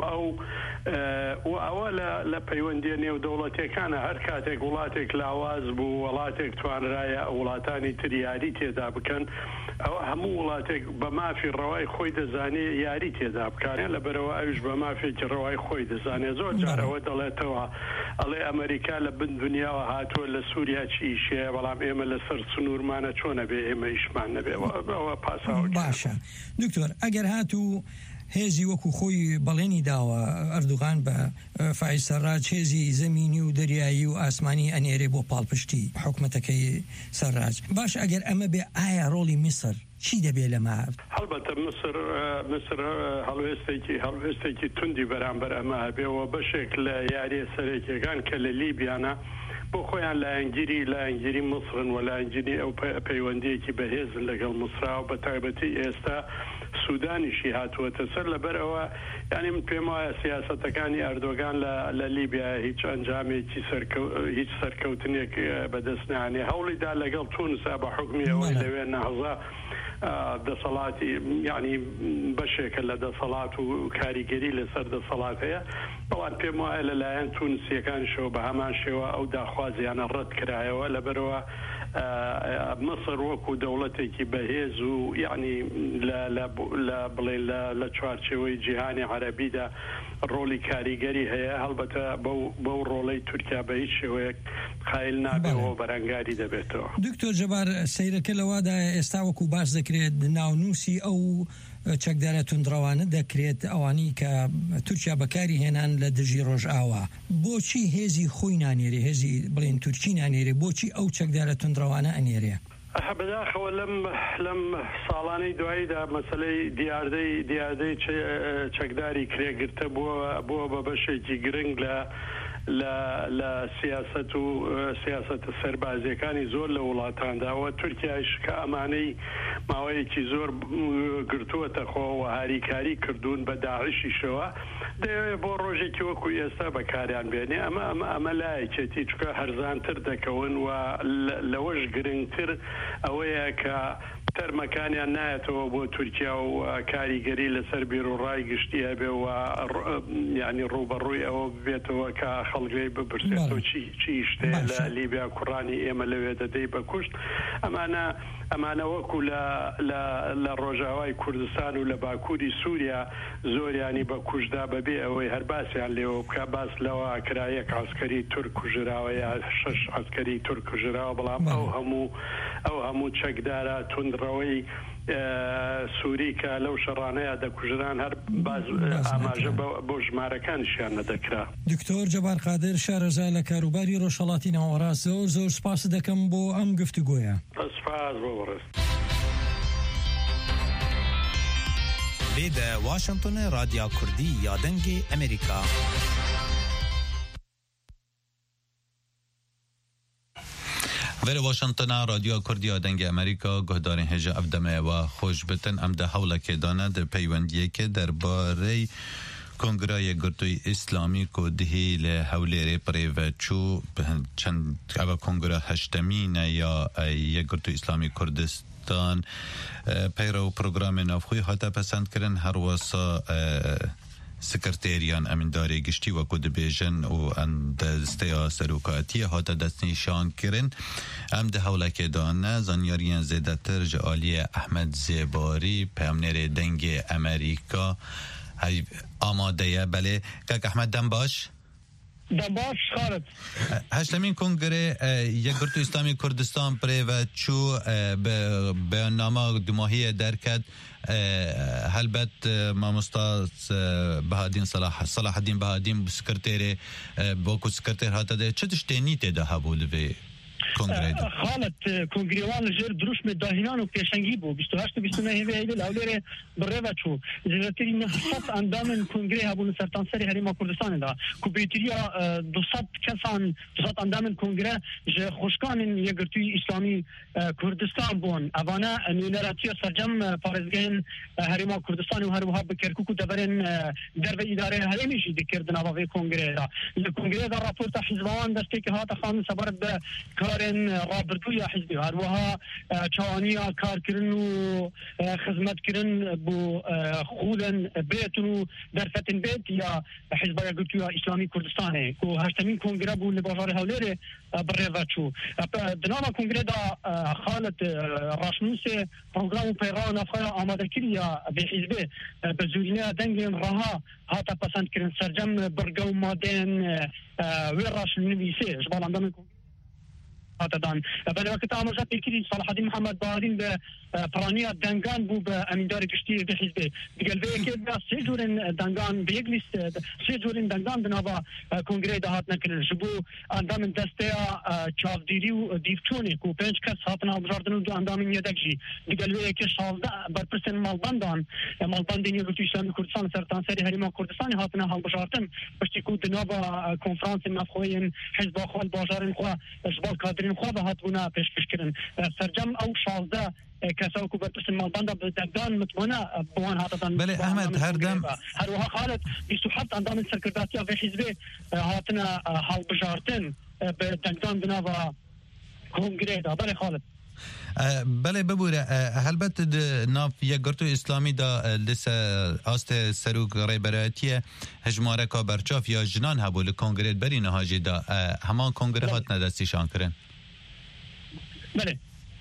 ئەوە لە پەیوەندیە نێو دەوڵەتەکانە هەر کاتێک وڵاتێک لاواز بوو وڵاتێک توانرایە وڵاتانی تر یاری تێدا بکەن ئەوە هەموو وڵاتێک بە مافی ڕەوای خۆی دەزانێ یاری تێدا بکارێن لەبەرەوە ئەوش بە مافێکی ڕەوای خۆی دەزانێ زۆر جارەوە دەڵێتەوە ئەڵێ ئەمریکا لە بن دنیاوە هاتووە لە سووریا چیشەیە بەڵام ئێمە لەسەر سنوورمانە چۆنە بێ ئێمە ئیشمان نەبێ ئەوە پاساوە باشە دکتۆر ئەگەر هاتوو هێزی وەکو خۆی بەڵێنی داوە ئەردوغان بە فائز سەرراج هێزی زەمینی و دەریایی و ئاسمانی ئەنێرێ بۆ پاڵپشتی حکومەتەکەی سەرراج باش ئەگەر ئەمە بێ ئایا ڕۆڵی میسر چی دەبێ لەمە هەڵبەتە مسر هەڵوێستێکی توندی بەرامبەر ئەمە هەبێەوە بەشێک لە یاریە سەرێکیەکان کە لە لیبیانە بۆ خۆیان لایەنگیری مسرن و لایەنگیری ئەو پەیوەندیەکی بەهێزن لەگەڵ مسرا و بە تایبەتی ئێستا سوودانیشی هاتووەتە سەر لەبەرەوە یعنی من پێم وایە سیاسەتەکانی ئەردۆگان لە لیبیا هیچ ئەنجامێکی هیچ سەرکەوتنێک بەدەست نانێ هەوڵیدا لەگەڵ تونسا بە حکمی ئەوەی لەوێ نەهزا دەسەڵاتی یعنی بەشێکە لە دەسەڵات و کاریگەری لەسەر دەسەڵات هەیە بەڵام پێم وایە لەلایەن تونسیەکانیشەوە بە هەمان شێوە ئەو داخوازیانە ڕەت کرایەوە لەبەرەوە مصر وەکو دەوڵەتێکی بەهێز و یعنی بڵێ لە چوارچێوەی جیهانی عەرەبیدا ڕۆڵی کاریگەری هەیە هەڵبەتە بەو ڕۆڵەی تورکیا بە هیچ شێوەیەک قایل نابێەوە بەرەنگاری دەبێتەوە. دکتۆر جەبار سەیرەکە لەوادا ئێستا وەکو باس دەکرێت ناونووسی ئەو چەکدارە توندڕەوانە دەکرێت ئەوانی کە تورکیا بەکاری هێنان لە دژی ڕۆژئاوا. بۆچی هێزی خۆی نانێرێ هێزی بڵێن تورکی نانێرێ بۆچی ئەو چەکدارە توندڕەوانە ئەنێرێ؟ بەداخەوە لەم ساڵانەی دواییدا مەسەلەی دیاردەی چەکداری کرێگرتە بووە بە بەشێکی گرنگ لە سیاسەتە سەربازیەکانی زۆر لە وڵاتانداوە تورکیاش کە ئەمانەی ماوەیەکی زۆر گرتووەتە خۆوە هاریکاری کردوون بە داعشیشەوە دەیەوێت بۆ ڕۆژێکی وەکو ئێستا بەکاریان بێنێ ئەمە لایەکێتی چکە هەرزانتر دەکەون و لەوەش گرنگتر ئەوەیە کە تەرمەکانیان نایەتەوە بۆ تورکیا و کاریگەری لەسەر بیرۆڕای گشتی هەبێ و یعنی ڕوبەڕووی ئەوە بێتەوە کە خەڵگەی بپرسێتەوە چی شتێ لە لیبیا کوڕانی ئێمە لەوێ دەدەی بە کوشت ئەمانە وەکو لە ڕۆژاوای کوردستان و لە باکووری سووریا زۆریانی بە کوشدا بەبێ ئەوەی هەر باسییان لێەوە بکە باس لەوە کرایەک عسکەری تورک کوژراوە یا 6 عسکەری تورک کوژراوە بەڵام ئەو هەموو چەکدارە توندڕەوەی سووری کە لەو شەڕانەیە دەکوژران هەر ئاماژە بۆ ژمارەکانیشیان نەدەکرا. دکتۆر جەبار قادر شارەزای لە کاروباری ڕۆژهەڵاتی ناوەڕاست زۆر سپاس دەکەم بۆ ئەم گفتوگۆیە. سپاس بۆ بەڕێز. لێدە واشنگتن رادیا کوردی یا دەنگی ئەمریکا. ولی واشنگتن رادیو کردی دنگ امریکا گهدارین هجا افدمه و خوش بتن ام ده حوله که دانه در پیوندیه که درباره کنگرای گرتوی اسلامی که دهی لحوله پره و چو چند او کنگرا هشتمینه یا یک گرتوی اسلامی کردستان پیرو پروگرام نافخوی حتی پسند کرن هر واسا سکرتریان امنداری گشتی و کد بیژن و اند استیا سروکاتی هاتا دست نشان کرن ام ده حوله که دانه زانیاریان زیده تر جعالی احمد زیباری پیامنر دنگ امریکا آماده بله که احمد دم باش خالد هشتمین کنگره یک گروه اسلامی کردستان پره و چو به نامه دماهی درکت هلبت ماموستاز بهادین صلاح الدین بهادین سکرتیر باکو سکرتیر هاته ده چه تشتینی ده هبول به کنگره خالد کنگریوان جر دروش مداهنان و پیشنگی بو 28 29 هیل اولره برواچو زیاتری نخصت اندام کنگره هبول سرتانسری هریما کردستان دا کوبیتریا 200 کسان 200 اندام کنگره ج خوشکان یگرتوی اسلامی کردستان بون اوانا نونراتی سرجم پارزگین هریما کردستان و هر وهاب کرکوک دبرن در اداره هریمیش دکردن اوا کنگره دا کنگره دا راپورت حزبان دسته که هات خان سبارت به کارن رابطوی حزبی هروها چوانیا کار کردن و خدمت کردن بو خودن بیتونو در فتن بیت یا حزب یگرتوی اسلامی کردستانه کو هشتمین کنگره بو لبازار هولره برواچو دنام کنگره دا خالد راشنوس پروگرام پیغام افغان آماده کردیا به حزب به زورینه دنگین رها هاتا پسند کردن سرجم برگو مادن و راشنویسه جبال اندام هاتدان بله وقت آموزش پیکری صلاح الدین محمد بهادین به پرانیا دنگان بو به امینداری گشتی به حزب دیگر به که به سه جورن دنگان به یک لیست سه جورن دنگان بنابا کنگره دهات نکرد جبو اندام دسته چاودیری و دیفتونی کو پنج کس هاتنا بجاردن و اندام یدکجی دیگر به که 16 برپرسن مالبندان مالبندین یگرتوی اسلامی کردستان سرتانسری هریما کردستان هاتنا حال بجاردن پشتی کو دنابا کنفرانس مفخوین حزب خال بازارن خو جبال کادرین خو به هاتونا پیش کردن سرجم او 16 کسا کو برپرسن مالبندا به دگان متمنه بوان هاتن بله احمد هر دم هر وها خالد 27 اندام سرکرداتی و حزب هاتنا حال بجاردن به دگان بنابا کنگره دا بله خالد بله ببوره هلبت ناف یک گرتو اسلامی دا لسه آست سروک ریبرایتیه هجماره که برچاف یا جنان هبول کنگره بری نهاجی دا همان کنگره هات ندستیشان کرن بله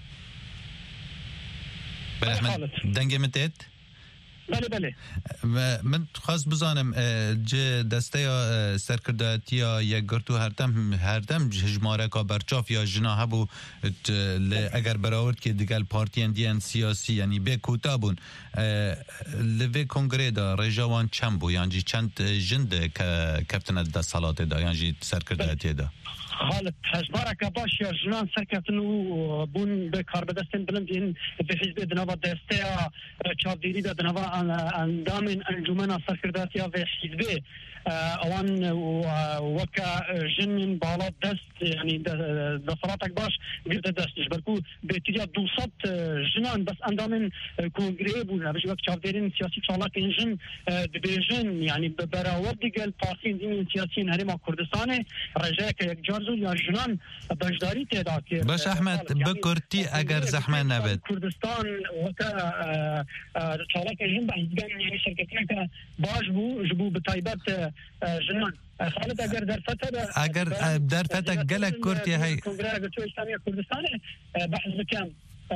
احمد دنگی متید؟ بله من خواست بزانم جه دسته یا سرکرداتی یا یک گرتو هردم جماره که برچاف یا جنا هبو اگر براورد که دیگل پارتین دیان سیاسی یعنی به کوتابون لوی کنگره دا رجاوان چند بو یعنی چند جنده که کفتن دا صلات دا یعنی سرکرداتی دا حالت هجمارة كباش يا جنان سركتنو بون بكار بدستن بلندين في حزب دنوا دستيا تشافديري دنوا اندامن انجمنا سركرداتيا في حزب اوان وكا جنن بالا دست يعني دصلاتك باش قلت دست جبركو بتريا 200 جنان بس اندامن كونغري بون باش وقت تشافديرين سياسي شغلات انجن دبيجن يعني براورد قال بارتين دين سياسيين هرم كردستان رجاك يجارزو یا جنان بجداری تیدا که باش احمد بکرتی اگر زحمه نبود کردستان وقتا چالاک جن بحثگان یعنی شرکتنا که باش بو جبو بطایبت جنان خالد اگر در فتح گلک کرتی های کنگره اگرچه اسلامی کردستان بحث بکم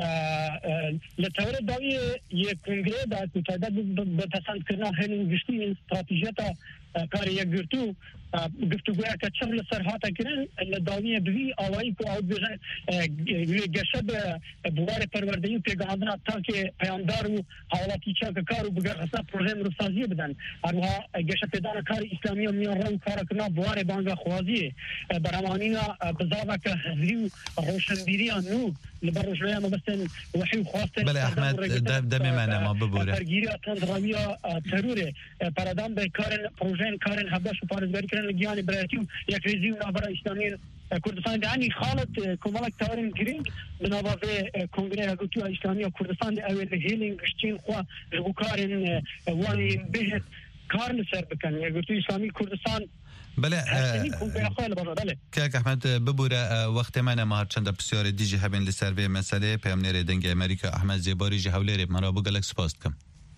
لطور داوی یک کنگره دا کتایبت بپسند کرنا هلین گشتی استراتیجیتا کاری یک گرتو گفتگویا که چه لسر هاتا کرن لداویه بوی آوائی که آود بجن گشب بوار پروردهی پیگاندنا تا که پیامدار و حوالاتی چه که کارو بگر حسنا پروژه مرسازی بدن اروها گشب پیدان کار اسلامی و میان رو کار کنا بوار بانگا خوازیه برامانینا بزاوه که حضری و روشنبیری نو لبر رجوعه مبستن وحی و خواسته بله احمد دمی منه ما ببوره پرگیری اتان دراویه تروره پرادام به کارن پروژه کارن حباش و پارزگاری کرن لگیان برایتیو یک ریزی و نابرا اسلامی کردستان دانی خالت کمالک تارن گرینگ بنابرای کنگره هگوتیو اسلامی کردستان ده اول هیلینگ گشتین خواه جبو کارن وانی بهت کار لسر بکن هگوتیو اسلامی کردستان بله که احمد ببوره وقت من ما چند بسیار دیجی هبین لسر به مسئله پیامنیر دنگ امریکا احمد زیباری جه حوله من را بگلک سپاس کم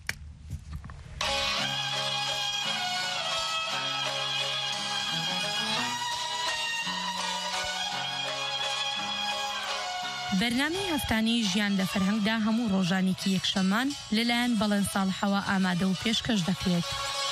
برنامه هفتانی ژیان لە فەرهەنگدا هەموو ڕۆژانێکی یەکشەممان لەلایەن بەڵێن ساڵحەوە ئامادە و پێشکەش دەکرێت.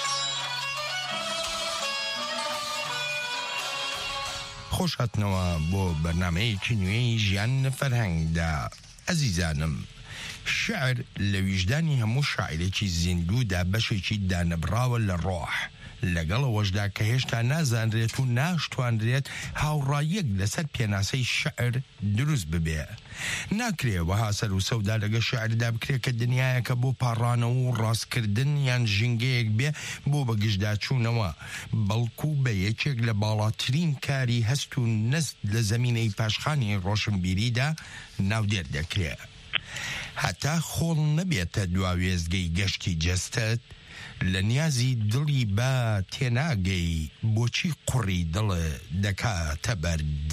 خۆش هاتنەوە بۆ بەرنامەیەکی نوێی ژیان لە فەرهەنگدا. ئەزیزانم، شعر لە ویژدانی هەموو شاعرێکی زیندوودا بەشێکی دانەبراوە لە ڕۆح لەگەڵەوەشدا کە هێشتا نازانرێت و ناشتوانرێت هاوڕایەک لەسەر پێناسەی شعر دروست ببێ. ناکرێ وەها سەر و سەودا لەگە شعردا بکرێت کە دنیایەکە بۆ پاڕانەوە و ڕاستکردن یان ژینگەیەک بێ بۆ بەگشتداچوونەوە، بەڵکو بە یەکێک لە باڵاترین کاری هەست و نەست لە زەمینەی پاشخانی ڕۆشنبیریدا ناودێر دەکرێت. هەتا خۆڵ نەبێتە دواوێزگەی گەشتی جەستت لە نیازی دڵی با تێناگەی بۆچی قوڕی دڵ دەکاتە بەرد.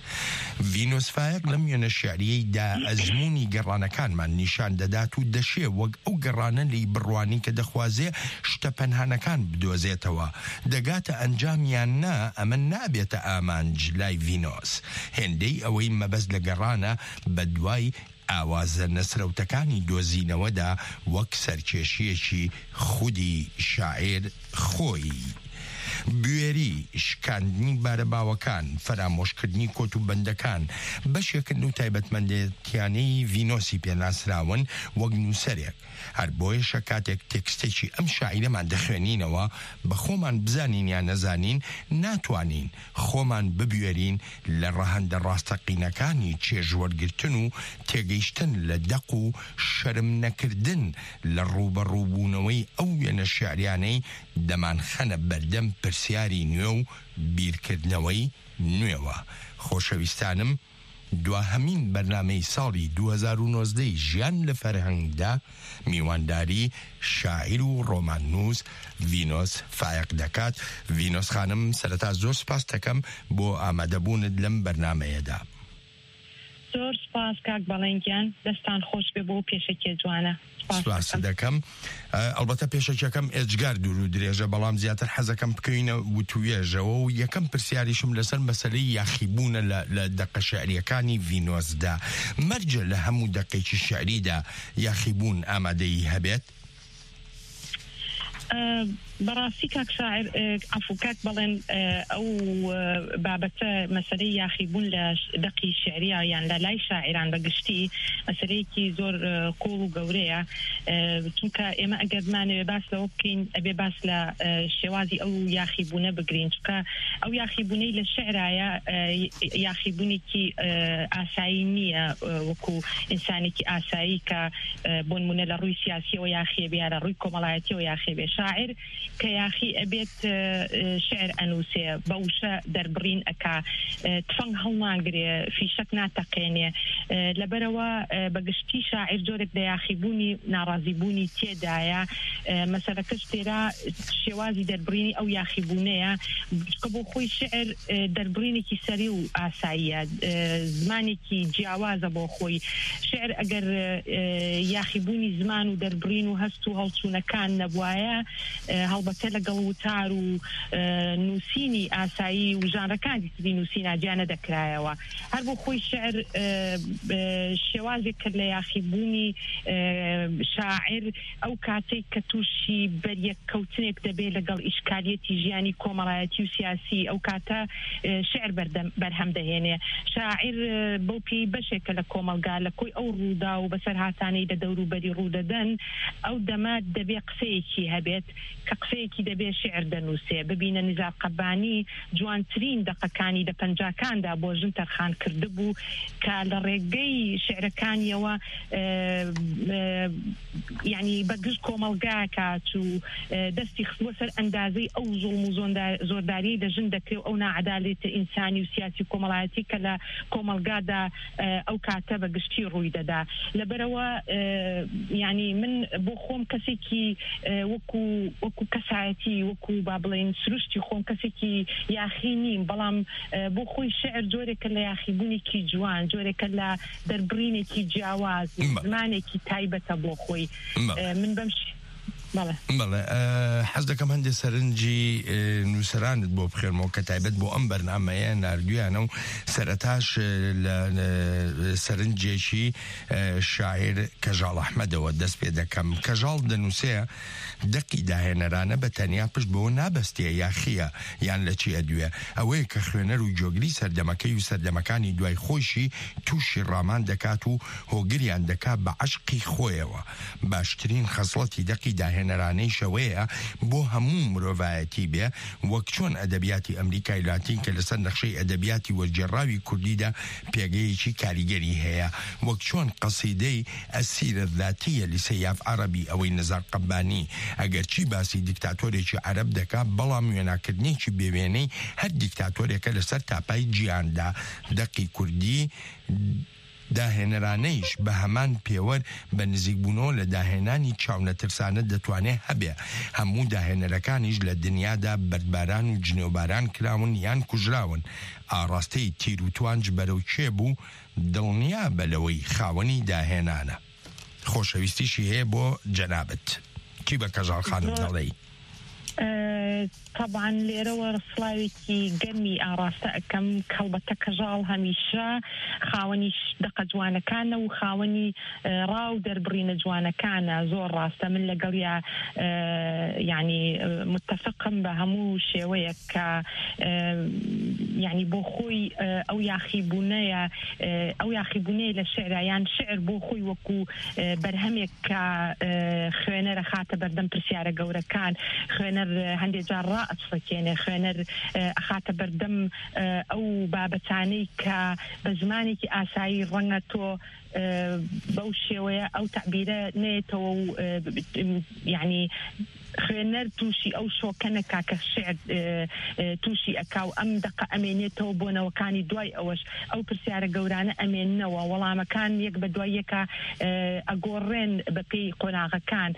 ڤینۆس فایق لەم وێنە شیعریەیدا ئەزموونی گەڕانەکانمان نیشان دەدات و دەشێ وەک ئەو گەڕانە لی بڕوانی کە دەخوازێ شتە پەنهانەکان بدۆزێتەوە دەگاتە ئەنجامیان نا ئەمە نابێتە ئامانج لای ڤینۆس. هێندەی ئەوەی مەبەست لە گەڕانە بە دوای ئاوازە نەسرەوتەکانی دۆزینەوەدا وەک سەرکێشیەکی خودی شاعر خۆی. بوێری، شکاندنی بارە باوەکان، فەرامۆشکردنی کۆت و بەندەکان بەشێکن و تایبەتمەندێتیانەی ڤینۆسی پێناسراون وەک نووسەرێک. هەر بۆیەشە کاتێک تێکستێکی ئەم شاعیرەمان دەخوێنینەوە بە خۆمان بزانین یان نەزانین ناتوانین خۆمان ببوێرین لە ڕەهەندە ڕاستەقینەکانی چێژوەرگرتن و تێگەیشتن لە دەق و شەرم نەکردن لە ڕوبەڕووبوونەوەی ئەو وێنە شیعریانەی دەمانخەنە بەردەم پرسیاری نوێ و بیرکردنەوەی نوێوە. خۆشەویستانم، دواهەمین بەرنامەی ساڵی 2019 ژیان لە فەرهەنگدا میوانداری شاعیر و ڕۆماننووس ڤینۆس فایق دەکات. ڤینۆس خانم، سەرەتا زۆر سپاس دەکەم بۆ ئامادەبوونت لەم بەرنامەیەدا. زۆر سپاس کاک بەڵێنگیان دەستان خۆش بێ بۆ پێشەکێ جوانە سپاس دەکەم ئەلبەتە پێشەکەکەم ئێجگار دوور و درێژە بەڵام زیاتر حەزەکەم بکەینە وتوێژەوە و یەکەم پرسیاریشم لەسەر مەسەلەی یاخیبوونە لە دەقە شعریەکانی ڤینۆزدا مەرجە لە هەموو دەقێکی شعریدا یاخیبوون ئامادەی هەبێت بەڕاستی کاک شاعر عفوکات بەڵێن ئەو بابەتە مەسەلەی یاخیبوون لە دەقی شعریە یان لە لای شاعران بەگشتی مەسەلەیەکی زۆر قوڵ و گەورەیە چونکە ئێمە ئەگەر بمانەوێ باس لەوە بکەین ئەبێ باس لە شێوازی ئەو یاخیبوونە بگرین چونکە ئەو یاخیبوونەی لە شعرایە یاخیبوونێکی ئاسایی نییە وەکو ئینسانێکی ئاسایی کە بۆ نمونە لە ڕووی سیاسیەوە یاخیێ بێ لە ڕووی کۆمەڵایەتیەوە یاخیێ بێ شاعر کە یاخی ئەبێت شعر ئەنووسێ بەوشە دەربڕین ئەکا تفەنگ هەڵناگرێ فیشەک ناتەقێنێ لەبەرەوە بەگشتی شاعر جۆرێک لە یاخیبوونی ناڕازیبوونی تێدایە مەسەلەکەش تێرا شێوازی دەربڕینی ئەو یاخیبوونەیە کە بۆ خۆی شعر دەربڕینێکی سەری و ئاساییە زمانێکی جیاوازە بۆ خۆی شعر ئەگەر یاخیبوونی زمان و دەربڕین و هەست و هەڵچوونەکان نەبوایە هەڵبەتە لەگەڵ وتار و نووسینی ئاسایی و ژانرەکانی تری نووسین ئاجیانە دەکرایەوە هەر بۆ خۆی شعر شێوازێک کرد لە یاخیبوونی شاعر ئەو کاتێک کە تووشی بەریەککەوتنێک دەبێت لەگەڵ ئیشکالیەتی ژیانی کۆمەڵایەتی و سیاسی ئەو کاتە شعر بەرهەم دەهێنێ شاعر بەو پێی بەشێکە لە کۆمەلگا لە کۆی ئەو ڕوودا و بەسەر هاتانەی لە دەوروبەری ڕوودەدەن ئەو دەما دەبێ قسەیەکی هەبێت کە قسەیەکی دەبێ شعر دەنووسێ ببینە نیزار قەبانی جوانترین دەقەکانی لە پەنجاکاندا بۆ ژن تەرخان کردبوو کە لە ڕێگەی شعرەکانیەوە یعنی بەگشت کۆمەلگاکات و دەستی خستووە سەر ئەندازەی ئەو زوڵم و زۆرداری لە ژن دەکرێت و ئەو ناعەدالێتە ئینسانی و سیاسی کۆمەڵایەتی کە لە کۆمەلگادا ئەو کاتە بەگشتی ڕووی دەدا لەبەرەوە یعنی من بۆ خۆم کەسێکی وەکو کەسایەتی وەکو با بڵێن سروشتی خۆم کەسێکی یاخی نیم بەڵام بۆ خۆی شعر جۆرێکە لە یاخیبوونێکی جوان جۆرێکە لە دەربڕینێکی جیاواز زمانێکی تایبەتە بۆ خۆی من بەم بەڵێ حەز دەکەم هەندێک سەرنجی نووسرانت بۆ بخێنمەوە کە تایبەت بۆ ئەم بەرنامەیە ناردویانە و سەرەتاش لە سەرنجێکی شاعر کەژاڵ ئەحمەدەوە دەست پێ دەکەم کەژاڵ دەنووسێ دەقی داهێنەرانە بە تەنیا پشت بەوە نابەستێ یاخیە یان لە چی ئەدوێ ئەوەیە کە خوێنەر و جۆگری سەردەمەکەی و سەردەمەکانی دوای خۆشی تووشی ڕامان دەکات و هۆگریان دەکات بە عەشقی خۆیەوە باشترین خەسڵەتی دەقی داهێنەرانەی شەوەیە بۆ هەموو مرۆڤایەتی بێ وەک چۆن ئەدەبیاتی ئەمریکای لاتین کە لەسەر نەخشەی ئەدەبیاتی وەرجێڕاوی کوردیدا پێگەیەکی کاریگەری هەیە وەک چۆن قەسیدەی ئەسیرە ذاتیە لیسەیاف عەرەبی ئەوەی نەزار قەبانی ئەگەر چی باسی دیکتاتۆرێکی عەرەب دەکات بەڵام وێناکردنێکی بێوێنەی هەر دیکتاتۆرێکە لەسەر تاپای جیهاندا دەقی کوردی داهێنەرانەیش بە هەمان پێوەر بە نزیکبوونەوە لە داهێنانی چاونە ترسانە دەتوانێت هەبێ هەموو داهێنەرەکانیش لە دنیادا بەردباران و جنێوباران کراون یان کوژراون ئاڕاستەی تیر و توانج بەرەو کێ بوو دڵنیا بەلەوەی خاوەنی داهێنانە خۆشەویستیشی هەیە بۆ جەنابەت چی بە کەژاڵ خانم دەڵێی طبعا لێرەوە ڕسڵاوێکی گەرمی ئاڕاستە ئەەکەم کەڵبەتە کەژاڵ هەمیشە خاوەنی دەقە جوانەکانە و خاوەنی ڕاو دەربڕینە جوانەکانە زۆر ڕاستە من لەگەڵ یعنی متفقم بە هەموو شێوەیە کە یعنی بۆ خۆی ئەو یاخیبوونەیە لە شعرایان شعر بۆ خۆی وەکو بەرهەمێک کە خوێنەرە خاتە بەردەم پرسیارە گەورەکان خوێنەر هەندێک جار ڕائەچفەکێنێ خوێنەر ئەخاتە بەردەم ئەو بابەتانەی کە بە زمانێکی ئاسایی ڕەنگە تۆ بەو شێوەیە ئەو تعبیرە نێتەوە و یعنی خوێنەر تووشی ئەو شۆکەنەکە کە شعر تووشی ئەکاو ئەم دقە ئەمێنێتەوە بۆنەوەکانی دوای ئەوەش ئەو پرسیارە گەورانە ئەمێننەوە وەڵامەکان یەک بە دوای یەکە ئەگۆڕێن بە پێی قۆناغەکان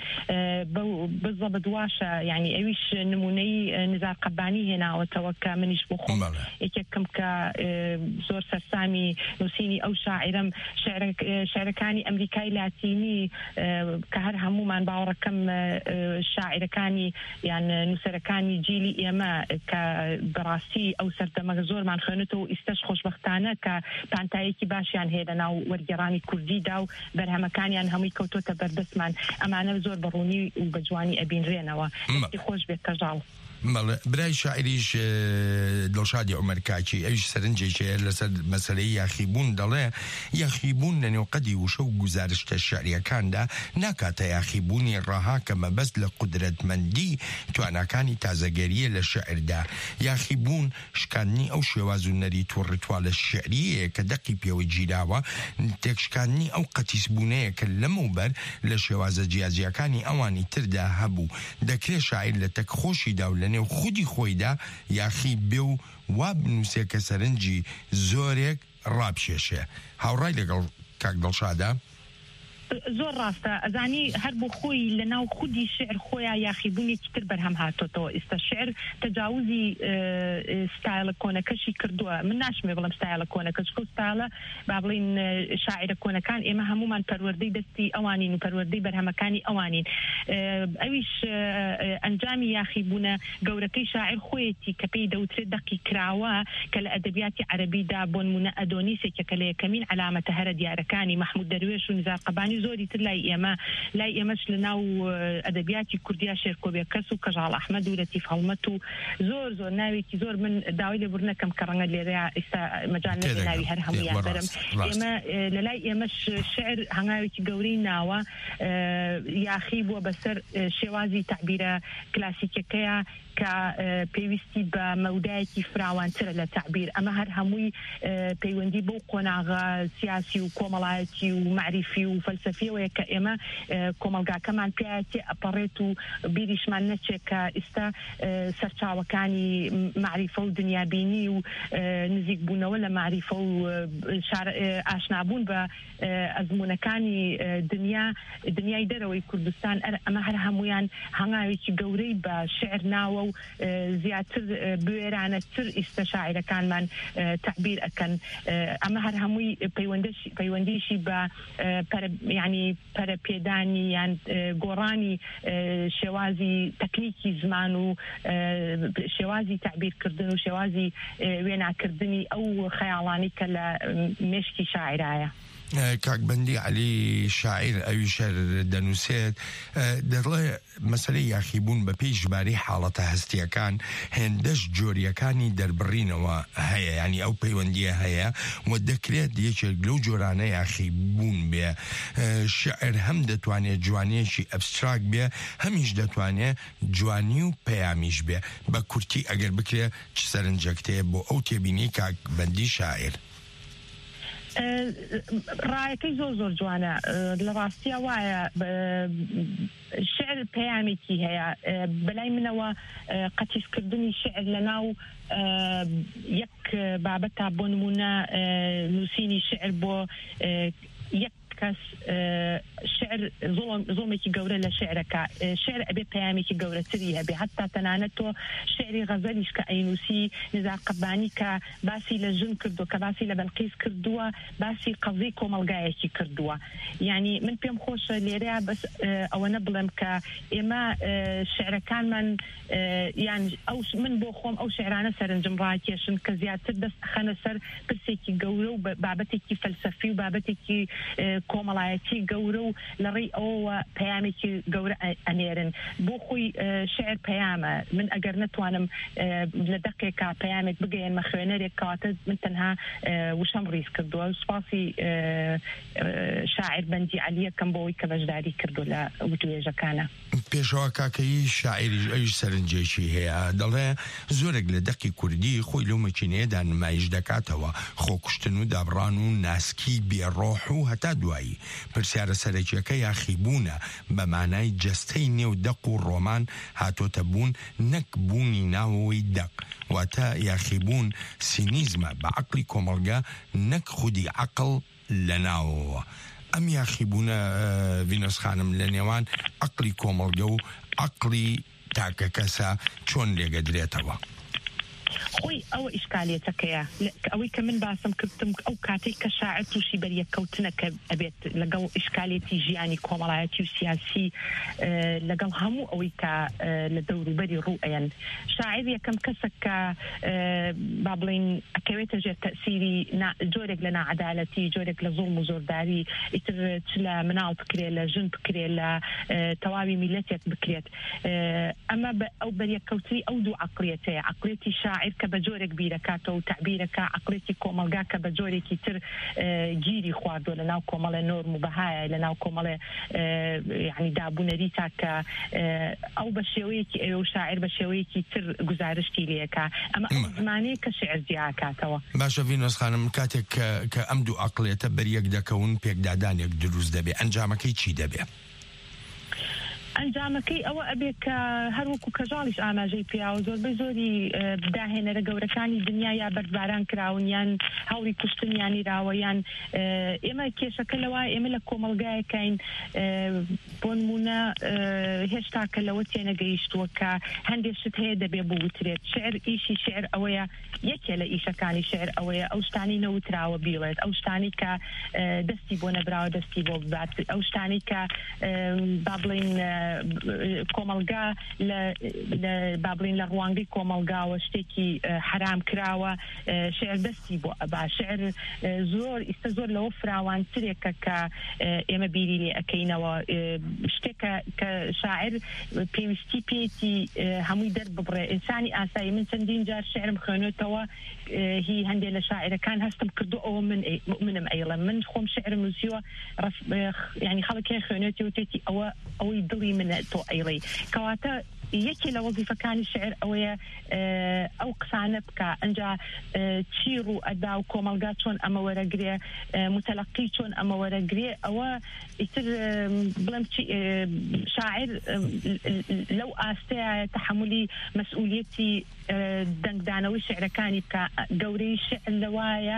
بزە بەدواشە یعنی ئەویش نمونەی نزار قەبانی هێناوەتەوە کە منیش بۆ خۆم یەکێکم کە زۆر سەرسامی نووسینی ئەو شاعرم شعرەکانی ئەمریکای لاتینی کە هەر هەمومان باوەڕەکەم شاعرەکانی یان نووسەرەکانی جیلی ئێمە کە بەڕاستی ئەو سەردەمە زۆرمان خوێنێتەوە ئیستەش خۆشبەختانە کە پانتایەکی باشیان هەیە لە ناو وەرگێڕانی کوردیدا و بەرهەمەکانیان هەمووی کەوتۆتە بەردەستمان ئەمانە زۆر بەڕوونی و بەجوانی ئەبینرێنەوە خۆش بێت کەژاڵ برای شاعریش دڵشادی عومەرکاکی ئەویش سەرنجێکەیە لەسەر مەسەلەی یاخیبوون دەڵێ یاخیبوون لە نێو قەدی وشە و گزارشتە شعریەکاندا ناکاتە یاخیبوونی ڕاها کە مەبەست لە قودرەتمەندی تواناکانی تازەگەریە لە شعردا یاخیبوون شکاندنی ئەو شێواز و نەریت و ڕیتوالە شعریەیە کە دەقی پێوە گیراوە تێکشکاندنی ئەو قەتیسبوونەیە کە لەمەوبەر لە شێوازە جیازیەکانی ئەوانی تردا هەبوو دەکرێت شاعیر لە تەکخۆشیدا و لە نێو خودی خۆیدا یاخی بێ و وا بنووسێ کە سەرنجی زۆرێک ڕابشێشێ هاوڕای لەگەڵ کاک دڵشادا زۆر ڕاستە ئەزانی هەر بۆ خۆی لە ناو خودی شعر خۆیان یاخیبوونێکی تر بەرهەم هاتۆتەوە ئێستا شعر تەجاوزی ستایلە کۆنەکەشی کردووە من ناشمێ بڵم ستایلە کۆنەکەش کە ستایلە با بڵین شاعرە کۆنەکان ئێمە هەمومان پەروەردەی دەستی ئەوانین و پەروەردەی بەرهەمەکانی ئەوانین ئەویش ئەنجامی یاخیبوونە گەورەکەی شاعر خۆیەتی کە پێی دەوترێت دەقی کراوە کە لە ئەدەبیاتی عەرەبیدا بۆ نمونە ئەدۆنیسێکە کە لە یەکەمین علامەتە هەرە دیارەکانی مەحموود دەروێش و نزار قەبانی زۆری تر لای ئێمەش لە ناو ئەدەبیاتی کوردیا شێرکۆبێ کەس و کەژاڵ ئەحمەد و لەتیف هەڵمەت و زۆر ناوێکی زۆر من داوای لێبوورنەکەم کە ڕەنگە لێرەیە ئێستا مەجال نەبێ ناوی هەر هەموویان بەرم ئێمە لە لای ئێمەش شعر هەنگاوێکی گەورەی ناوە یاخی بووە بەسەر شێوازی تعبیرە کلاسیکەکەیە کە پێویستی بە مەودایەکی فراوانترە لە تعبیر ئەمە هەر هەمووی پەیوەندی بۆ قۆناغە سیاسی و کۆمەڵایەتی و معریفی و فەلسەفیەوەیە کە ئێمە کۆمەلگاکەمان پێایەتی ئەپەڕێت و بیریشمان نەچێت کە ئێستا سەرچاوەکانی معریفە و دنیابینی و نزیک بوونەوە لە معریفە و ئاشنابوون بە ئەزمونەکانی دنیای دەرەوەی کوردستان ئەمە هەر هەمویان هەنگاوێکی گەورەی بە شعر ناوە و زیاتر بوێرانەتر ئێستا شاعیرەکانمان تعبیر ئەکەن ئەمە هەر هەمووی پەیوەندیشی بە ینی پەرەپێدانی یان گۆڕانی شێوازی تەکنیکی زمان و شێوازی تعبیرکردن و شێوازی وێناکردنی ئەو خەیاڵانی کە لە مێشکی شاعرایە کاکبەندی علی شاعیر ئەوی شەر دەنووسێت دەڵێ مەسەلەی یاخیبوون بە پێی ژمارەی حاڵەتە هەستیەکان هێندەش جۆریەکانی دەربڕینەوە هەیە ینی ئەو پەیوەندیە هەیە و دەکرێت یەکێک لەو جۆرانە یاخیبوون بێ شعر هەم دەتوانێت جوانیەکی ئەبستراک بێ هەمیش دەتوانێت جوانی و پەیامیش بێ بە کورتی ئەگەر بکرێ چ سەرنجەکتەیە بۆ ئەو تێبینی کاکبەندی شاعیر ڕایەکەی زۆر جوانە لە ڕاستیە وایە شعر پەیامێکی هەیە بەلای منەوە قەتیسکردنی شعر لە ناو یەک بابەتە بۆ نمونە نووسینی شعر بۆ یەک کەس شعر زۆمێکی گەورە لە شعرەکە شعر ئەبێ پەیامێکی گەورەتری هەبێ حتا تەنانەت تۆ شعری غەزەلیش کە ئەینووسی نزار قەبانی کە باسی لە ژن کردو کە باسی لە بەلقیس کردووە باسی قەزەی کۆمەلگایەکی کردووە یعنی من پێم خۆشە لێرەیە بەس ئەوەنە بڵێم کە ئێمە شعرەکانمان یان ئەو من بۆ خۆم ئەو شعرانە سەرنجم ڕاکێشن کە زیاتر دەست خەنە سەر پرسێکی گەورە و بابەتێکی فەلسەفی و بابەتێکی کۆمەڵایەتی گەورە و لەڕێی ئەوەوە پەیامێکی گەورە ئەنێرن بۆ خۆی شعر پەیامە من ئەگەر نتوانم لە دەقێکا پەیامێک بگەێنمە خوێنەرێک کاتە من تەنها وشەم ڕیز کردووە سوپاسی شاعر بەندی عەلیەکەم بۆەوەی کە بەشداری کردو لە وتوێژەکانە پێشەوە کاکەی شاعری ئەویش سەرنجێکی هەیە دەڵێ زۆرێک لە دەقی کوردی خۆی لەو مەکینەیەدا نمایش دەکاتەوە خۆکوشتن و دابڕان و ناسکی بێڕۆح و هەتا دوای دوایی پرسیارە سەرەکیەکە یاخیبوونە بە مانای جەستەی نێو دەق و ڕۆمان هاتۆتە بوون نەک بوونی ناوەوەی دەق واتە یاخیبوون سینیزمە بە عەقڵی کۆمەڵگا نەک خودی عەقڵ لە ناوەوە ئەم یاخیبوونە ڤینۆس خانم لە نێوان عەقڵی کۆمەڵگە و عەقڵی تاکە کەسە چۆن لێگەدرێتەوە خۆی ئەوە ئیشکالێتەکەیە ئەوەی کە من باسم کردم ئەو کاتێک کە شاعر تووشی بەریەکەوتنەکە ئەبێت لەگەڵ ئیشکالێتی ژیانی کۆمەڵایەتی و سیاسی لەگەڵ هەموو ئەوەی کە لە دەوروبەری ڕوو ئەیەن شاعر یەکەم کەسە کە با بڵێن ئەکەوێتە ژێر تەئسیری جۆرێک لە ناعەدالەتی جۆرێک لە زوڵم و زۆرداری ئیتر چ لە مناڵ بکرێت لە ژن بکرێت لە تەواوی میلەتێک بکرێت ئەمە ئەو بەریەکەوتنی ئەو دوو عەقڵیەتەیە عەقڵێتی شاعر کە بە جۆرێک بیرەکاتەوە و تعبیرەکە عەقڵێتی کۆمەلگا کە بە جۆرێکی تر گیری خواردووە لە ناو کۆمەڵێ نۆرم و بەهایە لە ناو کۆمەڵێ یعنی دابوونەری تاکە ئەو بە شێوەیەکی ئەوێ و شاعر بە شێوەیەکی تر گزارشتی لێەکە ئەمە ئەو زمانەیە کە شێعر جیاکاتەوە. باشە ڤینۆس خانم کاتێک کە ئەم دوو عەقڵێتە بەریەک دەکەون پێکدادانێک دروست دەبێ ئەنجامەکەی چی دەبێ؟ ئەنجامەکەی ئەوە ئەبێ کە هەروەکو کەژاڵیش ئاماژەی پیاوە زۆربەی زۆری داهێنەرە گەورەکانی دنیا یا بەردباران کراون یان هەوری کوشتنیانی راوە یان ئێمە کێشەکە لەوە ئێمە لە کۆمەلگایەکەین بۆ نمونە هێشتا کە لەوە تێنەگەیشتووە کە هەندێک شت هەیە دەبێ بوترێت شعر ئیشی شعر ئەوەیە یەکێ لە ئیشەکانی شعر ئەوەیە ئەو شتانی نەوتراوە بیڵێت ئەو شتانی کە دەستی بۆ نەبراوە دەستی بۆ ببات ئەو شتانی کە با بڵێن کۆمەلگا با بڵێن لە ڕوانگەی کۆمەلگاوە شتێکی حرام کراوە شعر دەستی بۆ ئەبا شعر زۆر ئیستا زۆر لەوە فراوانترێکە کە ئێمە بیری لێ ئەەکەینەوە شتێکە کە شاعر پێویستی پێێتی هەمووی دەرببڕێ ئینسانی ئاسایی من چەندین جار شعرم خوێنێتەوە هی هەندێک لە شاعرەکان هەستم کردو ئەوە منم ئەیڵم من خۆم شعرم نووسیوە ینی خەڵکی خوێنێتی وتێتی ئەوەی دڵی منە تۆ ئەیڵی کەواتە یەکی لە وەزیفەکانی شعر ئەوەیە ئەو قسانە بکە ئەنجا چیر و ئەدا و کۆمەلگا چۆن ئەمە وەرەگرێ متەلەقی چۆن ئەمە وەرەگرێ ئەوە ئیتر بڵم شاعر لەو ئاستەیە تەحملی مەسئولیەتی دەنگدانەوەی شعرەکانی بکە گەورەی شعر لەوایە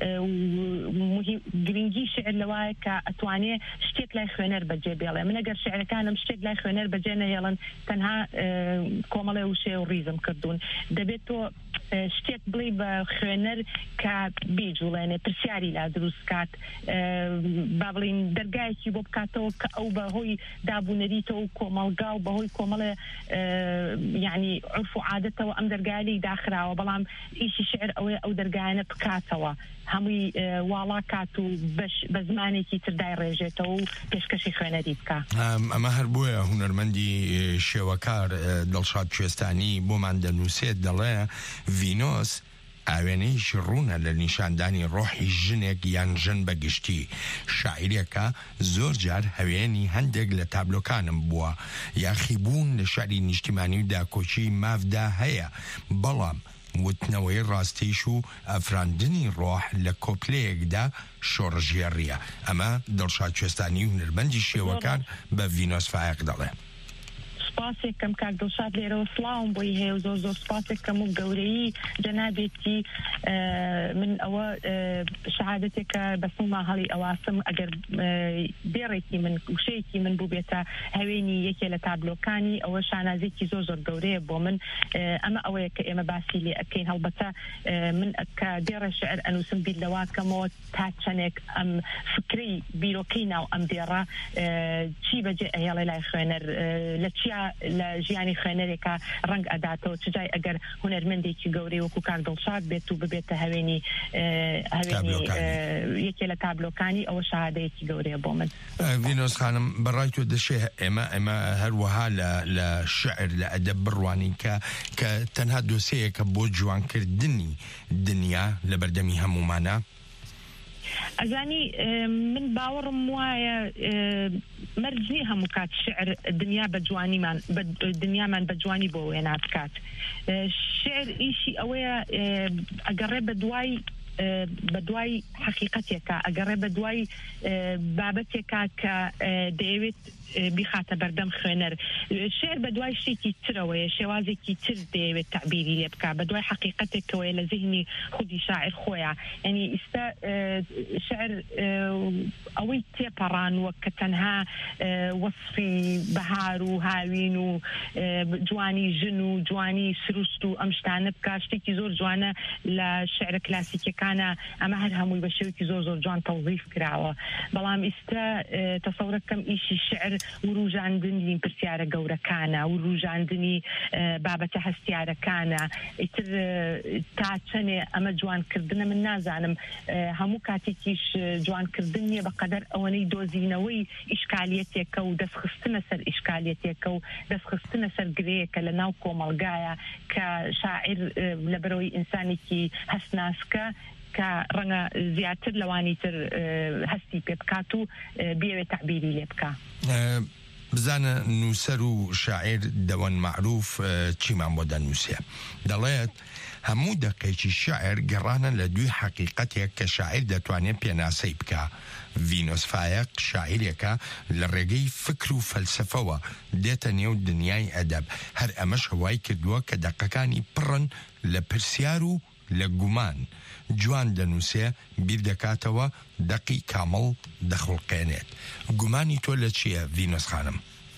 گرنگی شعر لەوایە کە ئەتوانێ شتێک لای خوێنەر بەجێ بێڵێ من ئەگەر شعرەکانم شتێک لای خوێنەر بەجێ نەهێڵن تەنها کۆمەڵێ وشێ و ڕیزم کردوون دەبێت تۆ شتێک بڵێ بە خوێنەر کە بیجوڵێنێ پرسیاری لا دروست کات با بڵین دەرگایەکی بۆ بکاتەوە کە ئەو بەهۆی دابوونەریتەوە و کۆمەلگا و بەهۆی کۆمەڵێ یعنی عرف و عادەتەوە ئەم دەرگایەی داخراوە بەڵام ئیشی شعر ئەوەیە ئەو دەرگایانە بکاتەوە هەمووی واڵا کات و بە زمانێکی تردای ڕێژێتەوە و پێشکەشی خوێنەری بکە ئەمە هەر بۆیە هونەرمەندی شێوەکار دڵشاد کوێستانی بۆمان دەنووسێت دەڵێ ڤینۆس ئاوێنەیەش ڕوونە لە نیشاندانی ڕۆحی ژنێک یان ژن بەگشتی شاعیرێکە زۆر جار هەوێنی هەندێک لە تابلۆکانم بووە یاخیبوون لە شاری نیشتیمانی و داکۆچی مافدا هەیە بەڵام وتنەوەی ڕاستیش و ئەفراندنی ڕۆح لە کۆپلەیەکدا شۆڕژێڕیە ئەمە دڵشاد کوێستانی هونەرمەندی شێوەکان بە ڤینۆس فایق دەڵێ سپاسێکم کاک دڵشاد لێرەوە سڵاوم بۆی هەیە و زۆر زۆر سپاسێکم و گەورەی جەنابێتی من ئەوە شەهادەتێکە بەسڵما هەڵی ئەواسم ئەگەر بێڕێکی من وشەیەکی من بوو بێتە هەوێنی یەکێ لە تابلۆکانی ئەوە شانازێکی زۆر زۆر گەورەیە بۆ من ئەمە ئەوەیە کە ئێمە باسی لێ ئەکەین هەڵبەتە من کە دێڕە شعر ئەنووسم بیر لەواکەمەوە تا چەندێک ئەم فکری بیرۆکەی ناو ئەم دێڕە چی بەجێ ئەهێڵێ لای خوێنەر لە چیا لە ژیانی خوێنەرێکە ڕنگ ئەداتەوە چجای ئەگەر هونەرمەندێکی گەورەی وەکو کاک دڵشاد بێت و ببێتە هەوێنی یەکێ لە تابلۆکانی ئەوە شەهادەیەکی گەورەیە بۆ من ڤینۆس خانم بەڕای تۆ دەشێ ئێمە هەروەها لە شعر لە ئەدەب بڕوانی کە تەنها دۆسەیەکە بۆ جوانکردنی دنیا لە بەردەمی هەمومانە ئەزانی من باوەڕم وایە مەرجنی هەموو کات شعر دنیا بە جوانیمان دنیامان بە جوانی بۆ وێنات کات شعر ئیشی ئەوەیە ئەگەڕێ بە دوای بە دوای حقیقەتێکە ئەگەڕێ بە دوای بابەتێکە کە دەیەوێت بیخاتە بەردەم خوێنەر شعر بە دوای شتێکی ترەوەیە شێوازێکی تر دەیەوێت تعبیری لێ بکە بە دوای حقیقەتێکەوەی لە ذهنی خودی شاعر خۆیە ینی ئێستا شعر ئەوەی تێپەڕانوە کە تەنها وەصفی بەهار و هاوین و جوانی ژن و جوانی سروست و ئەم شتانە بکە شتێکی زۆر جوانە لە شعرە کلاسیکەکانە ئەمە هەر هەمووی بە شێوەیەکی زۆر زۆر جوان تەوظیف کراوە بەڵام ئێستا تەسەورەکەم ئیشی شعر وروژاندنی پرسیارە گەورەکانە وروژاندنی بابەتە هەستیارەکانە ئیتر تا چەنێ ئەمە جوانکردنە من نازانم هەموو کاتێکیش جوانکردن نیە بەقەدەر ئەوەنەی دۆزینەوەی ئیشکالیەتێکە و دەستخستنە سەر ئیشکالیەتێکە و دەستخستنە سەر گرەیەکە لە ناو کۆمەڵگایە کە شاعر لەبەرەوەی ئینسانێکی هەستناسکە کە ڕەنگە زیاتر لەوانی تر هەستی پێ بکات و بێوێت تعبیری لێ بکە بزانە نووسەر و شاعر دەوەن معروف چیمان بۆ دەنووسێ دەڵێت هەموو دەقێکی شاعر گەڕانە لە دوی حقیقەتێک کە شاعر دەتوانێت پێناسەی بکە ڤینۆس فایق شاعیرێکە لە ڕێگەی فکر و فەلسفەوە دێتە نێو دنیای ئەدەب هەر ئەمەش هەوای کردووە کە دەقەکانی پڕن لە پرسیار و لە گومان جوان دەنووسێ بیر دەکاتەوە دەقی کامڵ دەخڵقێنێت گومانی تۆ لە چییە ڤینۆس خانم؟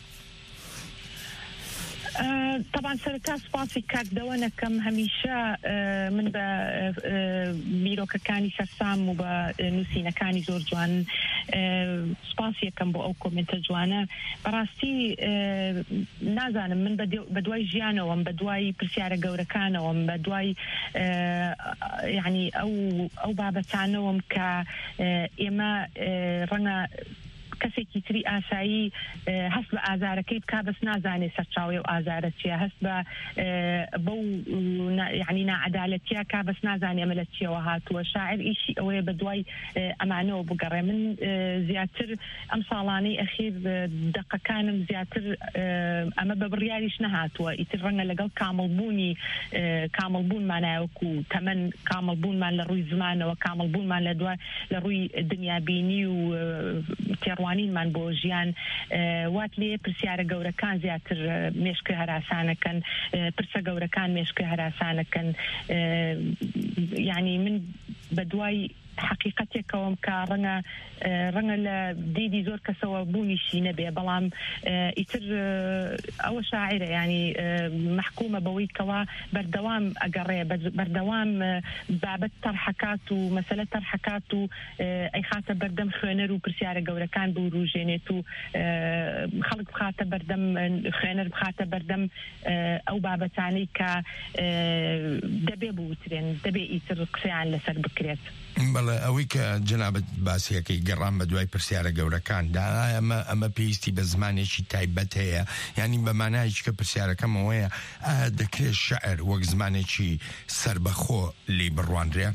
طبعا سەرەتا سپاسی کاکدەوەنەکەم هەمیشە من بە بیرۆکەکانی سەرسام و بە نووسینەکانی زۆر جوان سپاسیەکەم بۆ ئەو کۆمنتە جوانە بەڕاستی نازانم من بە دوای ژیانەوەم بە دوای پرسیارە گەورەکانەوەم بە دوای یعنی ئەو بابەتانەوەم کە ئێمە ڕەنگە کەسێکی تری ئاسایی هەست بە ئازارەکەی بکا بەس نازانێ سەرچاوی و ئازارە چیە هەست بە بەو یعنی ناعەدالەتیە کا بەس نازانێ ئەمە لە چیەوە هاتووە شاعر ئیشی ئەوەیە بە دوای ئەمانەوە بگەڕێ من زیاتر ئەم ساڵانەی ئەخیر دەقەکانم زیاتر ئەمە بە بڕیاریش نەهاتووە ئیتر ڕەنگە لەگەڵ کامڵبوونمانایەوەکو تەمەن کامڵبوونمان لە ڕووی زمانەوە کامڵبوونمان لە ڕووی دنیابینی و وانینمان بۆ ژیان وات لێ پرسیارە گەورەکان زیاتر مێشکە هەراسانەکەن پرسە گەورەکان مێشکە هەراسانەکەن یعنی من بە دوای حقیقەتێکەوەم کە ڕەنگە لە دیدی زۆر کەسەوە بوونیشی نەبێ بەڵام ئیتر ئەوە شاعرە ینی محکومە بەوەی کەوا بەردەوام ئەگەڕێ بەردەوام بابەت تەرحەکات و مەسەلە تەرحەکات و ئەی خاتە بەردەم خوێنەر و پرسیارە گەورەکان بوروژێنێت و خەڵک بخاتە بەردەم خوێنەر بخاتە بەردەم ئەو بابەتانەی کە دەبێ بوترێن دەبێ ئیتر قسەیان لەسەر بکرێت بەڵێ ئەوەی کە جەنابەت باسیەکەی گەڕان بە دوای پرسیارە گەورەکاندا ئەمە پێویستی بە زمانێکی تایبەت هەیە ینی بە مانایکی کە پرسیارەکەمەوەیە دەکرێت شەعر وەک زمانێکی سربەخۆ لێ بڕوانرێ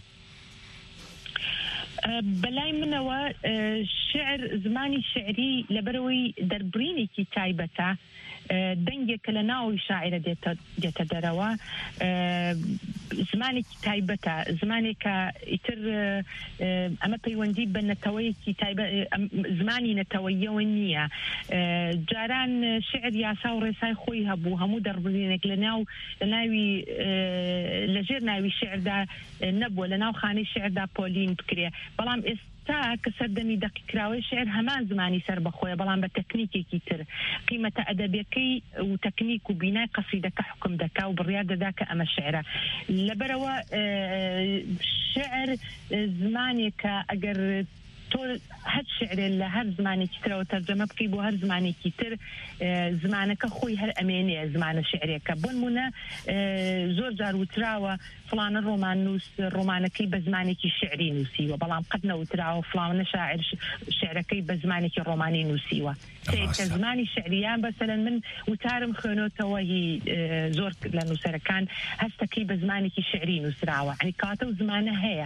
بەلای منەوە شعر زمانی شعری لەبەرەوەی دەربڕینێکی تایبەتە دەنگێکە لە ناوی شاعرە دێتە دەرەوە زمانێکی تایبەتە زمانێکە ئیتر ئەمە پەیوەندی بە نەتەوەیەکی زمانی نەتەوەیەوە نییە جاران شعر یاسا و ڕێسای خۆی هەبوو هەموو دەربڕینێک لەژێر ناوی شعردا نەبووە لە ناو خانەی شعردا پۆلین بکرێ بەڵام تا کە سەردەمی دەقیقراوەی شعر هەمان زمانی سەر بەخۆیە بەڵام بە تەکنیکێکی تر قیمەتە ئەدەبیەکەی و تەکنیک و بینای قەسیدەکە حکم دەکا و بڕیار دەدا کە ئەمە شعرە لەبەرەوە شعر زمانێکە ئەگەر تۆ هەر شعرێ لە هەر زمانێکی ترەوە تەرجەمە بکەی بۆ هەر زمانێکی تر زمانەکە خۆی هەر ئەمێنەیە زمانە شعرێکە بۆ نمونە زۆر جار وتراوە فڵانە ڕۆمان نووس ڕۆمانەکەی بە زمانێکی شعری نووسیوە بەڵام قەت نەوتراوە فڵانە شاعر شعرەکەی بە زمانێکی ڕۆمانی نووسیوە کە زمانی شعریان بەسەرەن من وتارم خوێنۆتەوە هی زۆر لە نووسەرەکان هەستەکەی بە زمانێکی شعری نووسراوە عنی کاتە و زمانە هەیە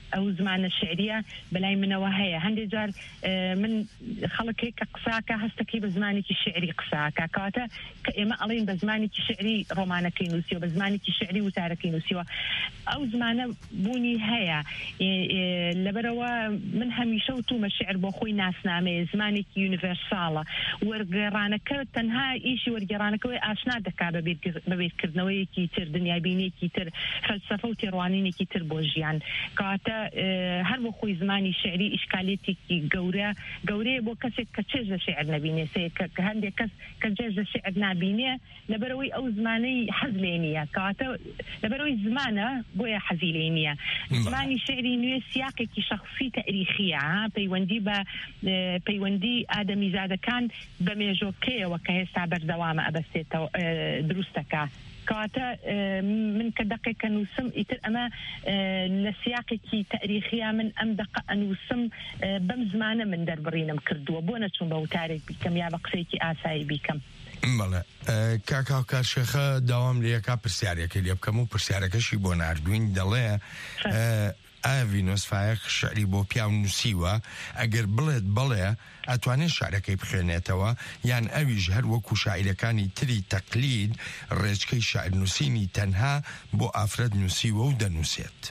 ئەو زمانە شعریە بەلای منەوە هەیە هەندێک جار من خەڵک کە قساکە هەستەکەی بە زمانێکی شعری قساکە کاتە کە ئێمە ئەڵێن بە زمانێکی شعری ڕۆمانەکەی نووسیوە بە زمانێکی شعری وتارەکەی نووسیوە ئەو زمانە بوونی هەیە لەبەرەوە من هەمیشە وتومە شعر بۆ خۆی ناسنامەیە زمانێکی یونیڤەرساڵە وەرگێڕانەکە تەنها ئیشی وەرگێڕانەکەی ئاشنا دەکا بە بیرکردنەوەیەکی تر دنیابینێکی تر فەلسەفە و تێڕوانینێکی تر بۆ ژیان کاتە هەر بۆ خۆی زمانی شعری ئیشکالێتێکی گەورەیە بۆ کەسێک کە چێژ لە شعر نەبینێ کە هەندێک کەس کە جێژ لە شعر نابینێ لەبەرەوەی ئەو زمانەی حەز لێ نییە کاتە لەبەرەوەی زمانە بۆیە حەزی لێ نییە زمانی شعری نوێ سیاقێکی شخصی تاریخیە پەیوەندی بە پەیوەندی ئادەمیزادەکان بە مێژۆکەیەوە کە هێستا بەردەوامە ئەبەستێتەوە دروستەکە کاتە من کە دقێکە نووسم ئیتر ئەمە لە سیاقێکی تاریخیا من ئەم دقە ئەنووسم بەم زمانە من دەربڕینم کردووە بۆ نەچوون بە وتارێک بیکەم یا بە قسەیەکی ئاسایی بیکەم بەڵێ کاکاو کارشێخە داوام لەیەکا پرسیارێکە لێ بکەم و پرسیارەکەشی بۆ ناردوین دەڵێ ئاڤینۆس فایق شعری بۆ پیاو نووسیوە ئەگەر بڵێت بڵێ ئەتوانێت شعرەکەی بخوێنێتەوە یان ئەویش هەر وەکو شاعیرەکانی تری تەقلید ڕێچکەی شاعر نووسینی تەنها بۆ ئافرەت نووسیوە و دەنووسێت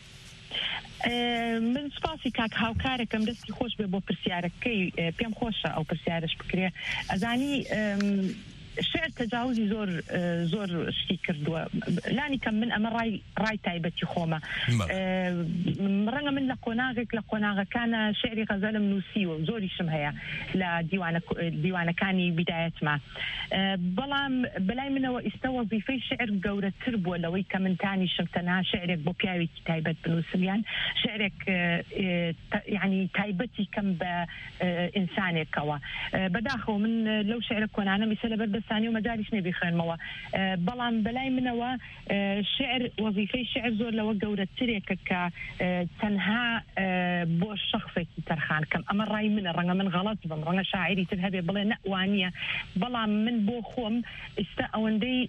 من سپاسی کاک هاوکارێکم دەستی خۆش بێ بۆ پرسیارەکەی پێم خۆشە ئەو پرسیارش بکرێ ئەزانی شعر تجاوزی زۆر شتی کردووە لانی کەم من ئەمە ڕای تایبەتی خۆمە ڕەنگە من لە قۆناغەکانە شعری غەزەلم نووسیوە زۆریشم هەیە لە دیوانەکانی بیدایەتما بەڵام بەلای منەوە ئێستا وەزیفەی شعر گەورەتر بووە لەوەی کە من تانیشم تەنها شعرێک بۆ پیاوێکی تایبەت بنووسم یان شعرێک یعنی تایبەتی کەم بە ئینسانێکەوە بەداخەوە من لەو شعرە کۆنانە میسە لەبەر دەستانی و مەجالیش نێبی خوێنمەوە بەڵام بەلای منەوە شعر وەزیفەی شعر زۆر لەوە گەورەترێکە کە تەنها بۆ شەخصێکی تەرخان کەم ئەمە ڕای منە ڕەنگە من غەڵەت بم ڕەنگە شاعری تر هەبێ بڵێ نەوانیە بەڵام من بۆ خۆم ئێستا ئەوەندەی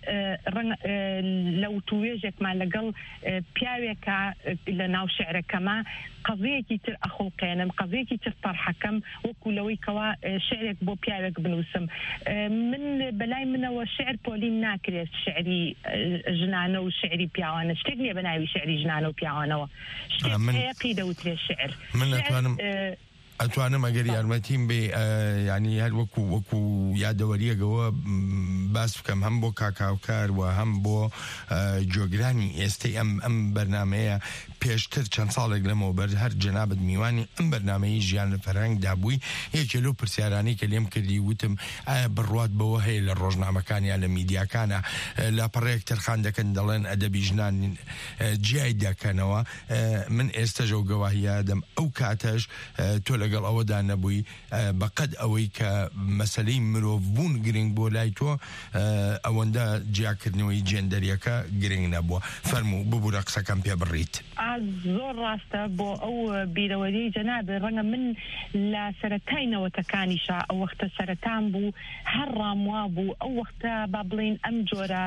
لەو توێژێکمان لەگەڵ پیاوێکە لە ناو شعرەکەمە قەزەیەکی تر ئەخڵقێنم قەزەیەکی تر تەرحەکەم وەکو لەوەی کەوا شعرێک بۆ پیاوێک بنووسم من بەلای منەوە شعر پۆلین ناکرێت شعری ژنانە و شعری پیاوانە شتێک نییە بە ناوی شعری ژنانە و پیاوانەوە شتێک هەیە پێی دەوترێ شعر من ئەتوانم ئەگەر یارمەتیم بێ ینی هەر وەکو یادەوەریەکەوە باس بکەم هەم بۆ کاکاوکار و هەم بۆ جۆگرانی ئێستای ئەم بەرنمەیە پێشتر چەند ساڵێک لەمەوە بەر هەر جەنابەت میوانی ئەم بەرنمەی ژیان لە فەرهەنگدا بووی یەکێ لەو پرسیارانی کە لێم کردی وتم ئایا بڕوات بەوە هەیە لە ڕۆژنامەکان یا لە میدیاکانە لاپەڕەیەک تەرخان دەکەن دەڵێن ئەدەبی ژنان جیای دەکەنەوە من ئێستا ژەو گەواهیە دەم ئەو کاتەش تۆ لەگەڵ ئەوەدا نەبووی بەقەد ئەوەی کە مەسەلەی مرۆڤبوون گرنگ بۆ لای تۆ ئەوەندە جیاکردنەوەی جێندەریەکە گرنگ نەبووە فەرموو ببوورە قسەکەم پێ بڕیت زۆر ڕاستە بۆ ئەو بیرەوەری جەنابێ ڕەنگە من لە سەرەتای نەوەتەکانیشا ئەو وەختە سەرەتان بوو هەر ڕاموا بوو ئەو وەختە با بڵین ئەم جۆرە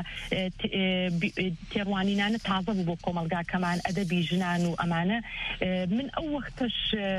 تێڕوانینانە تازە بوو بۆ کۆمەلگاکەمان ئەدەبی ژنان و ئەمانە من ئەو وەختەش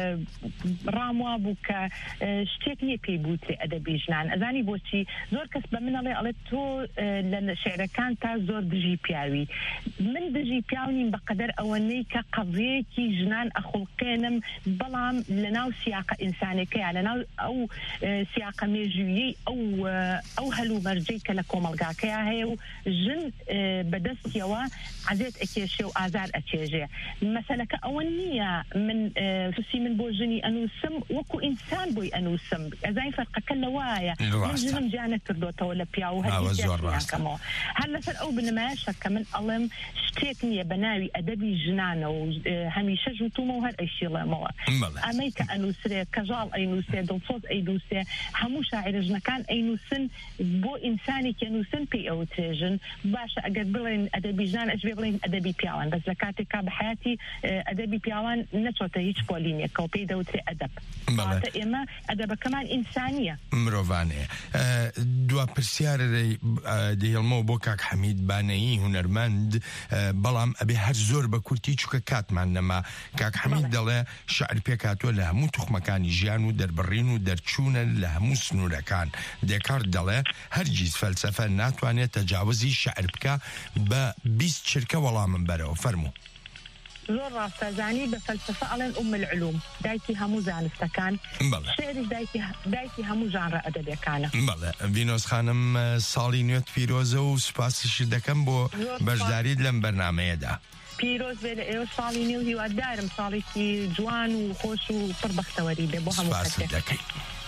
ڕاموا بوو کە شتێک نییە پێی بووتێ ئەدەبی ژنان ئەزانی بۆچی زۆر کەس بە منەڵێ ئەڵێت تۆ لە شعرەکان تا زۆر دژی پیاوی من دژی پیاونیم بەقەدەر ئەوەنەی کە قەزەیەکی ژنان ئەخڵقێنم بەڵام لەناو سیاقە ئینسانەکەیە لەناو ئەو سیاقە مێژویی ئەو هەلوو مەرجەی کە لە کۆمەلگاکەیە هەیە و ژن بەدەستیەوە عەزێت ئەکێشێ و ئازار ئەچێژێ مەسەلەکە ئەوە نییە من سوسی من بۆ ژنی ئەنووسم وەکو ئینسان بۆی ئەنووسم ئەزای فەرقەکە لەوایە من ژنم جیانە کردوتەوە لە پیا و هەرکەمەوە هەر لەسەر ئەو بنمایشە کە من ئەڵێم شتێک نییە بە ناوی ئەدەبی ژنانە و هەمیشە ژوتومە و هەر ئەیشیڵێمەوە ئەمەی کە ئەنووسرێ کەژاڵ ئەینووسێ دڵسۆز ئەینووسێ هەموو شاعرە ژنەکان ئەینووسن بۆ ئینسانێکی ئەنووسن پێی ئەوە ترێژن باشە ئەگەر بڵێن ئەدەبی ژنان ئەش بێ بڵێن ئەدەبی پیاوان بەس لە کاتێکا بە حیاتی ئەدەبی پیاوان نەچۆتە هیچ پۆلینێکەوە پێی دەوترێ ئەدەب ئێمە ئەدەبەکەمان ئینسانیە مرۆڤانەیە دوا پرسیارە دەهێڵمەوە بۆ کاک حەمید بانەیی هونەرمەند بەڵام ئەبێ هەر زۆر بە کورتی چکە چووکە کاتمان نەما کاک حەمید دەڵێ شعر پێکاتوە لە هەموو توخمەکانی ژیان و دەربڕین و دەرچوونە لە هەموو سنوورەکان. دێکارت دەڵێ هەرگیز فەلسەفە ناتوانێت تەجاوزی شعر بکە بە 20 چرکە وەڵامم بەرەوە. فەرموو. زۆر ڕاستەزانی بە فەلسەفە ئەڵێن العلوم دایکی هەموو زانستەکان، شعریش دایکی هەموو ژانرە ئەدەبیەکانە. بەڵێ ڤینۆس خانم ساڵی نوێت پیرۆزە و سوپاسیش دەکەم بۆ بەشداریت لەم بەرنامەیەدا. پیرۆز بێ لە ئێوە ساڵی نێو هیوادارم ساڵێکی جوان و خۆش و پڕ بەختەوەری بێ بۆ هەموو کەسێک.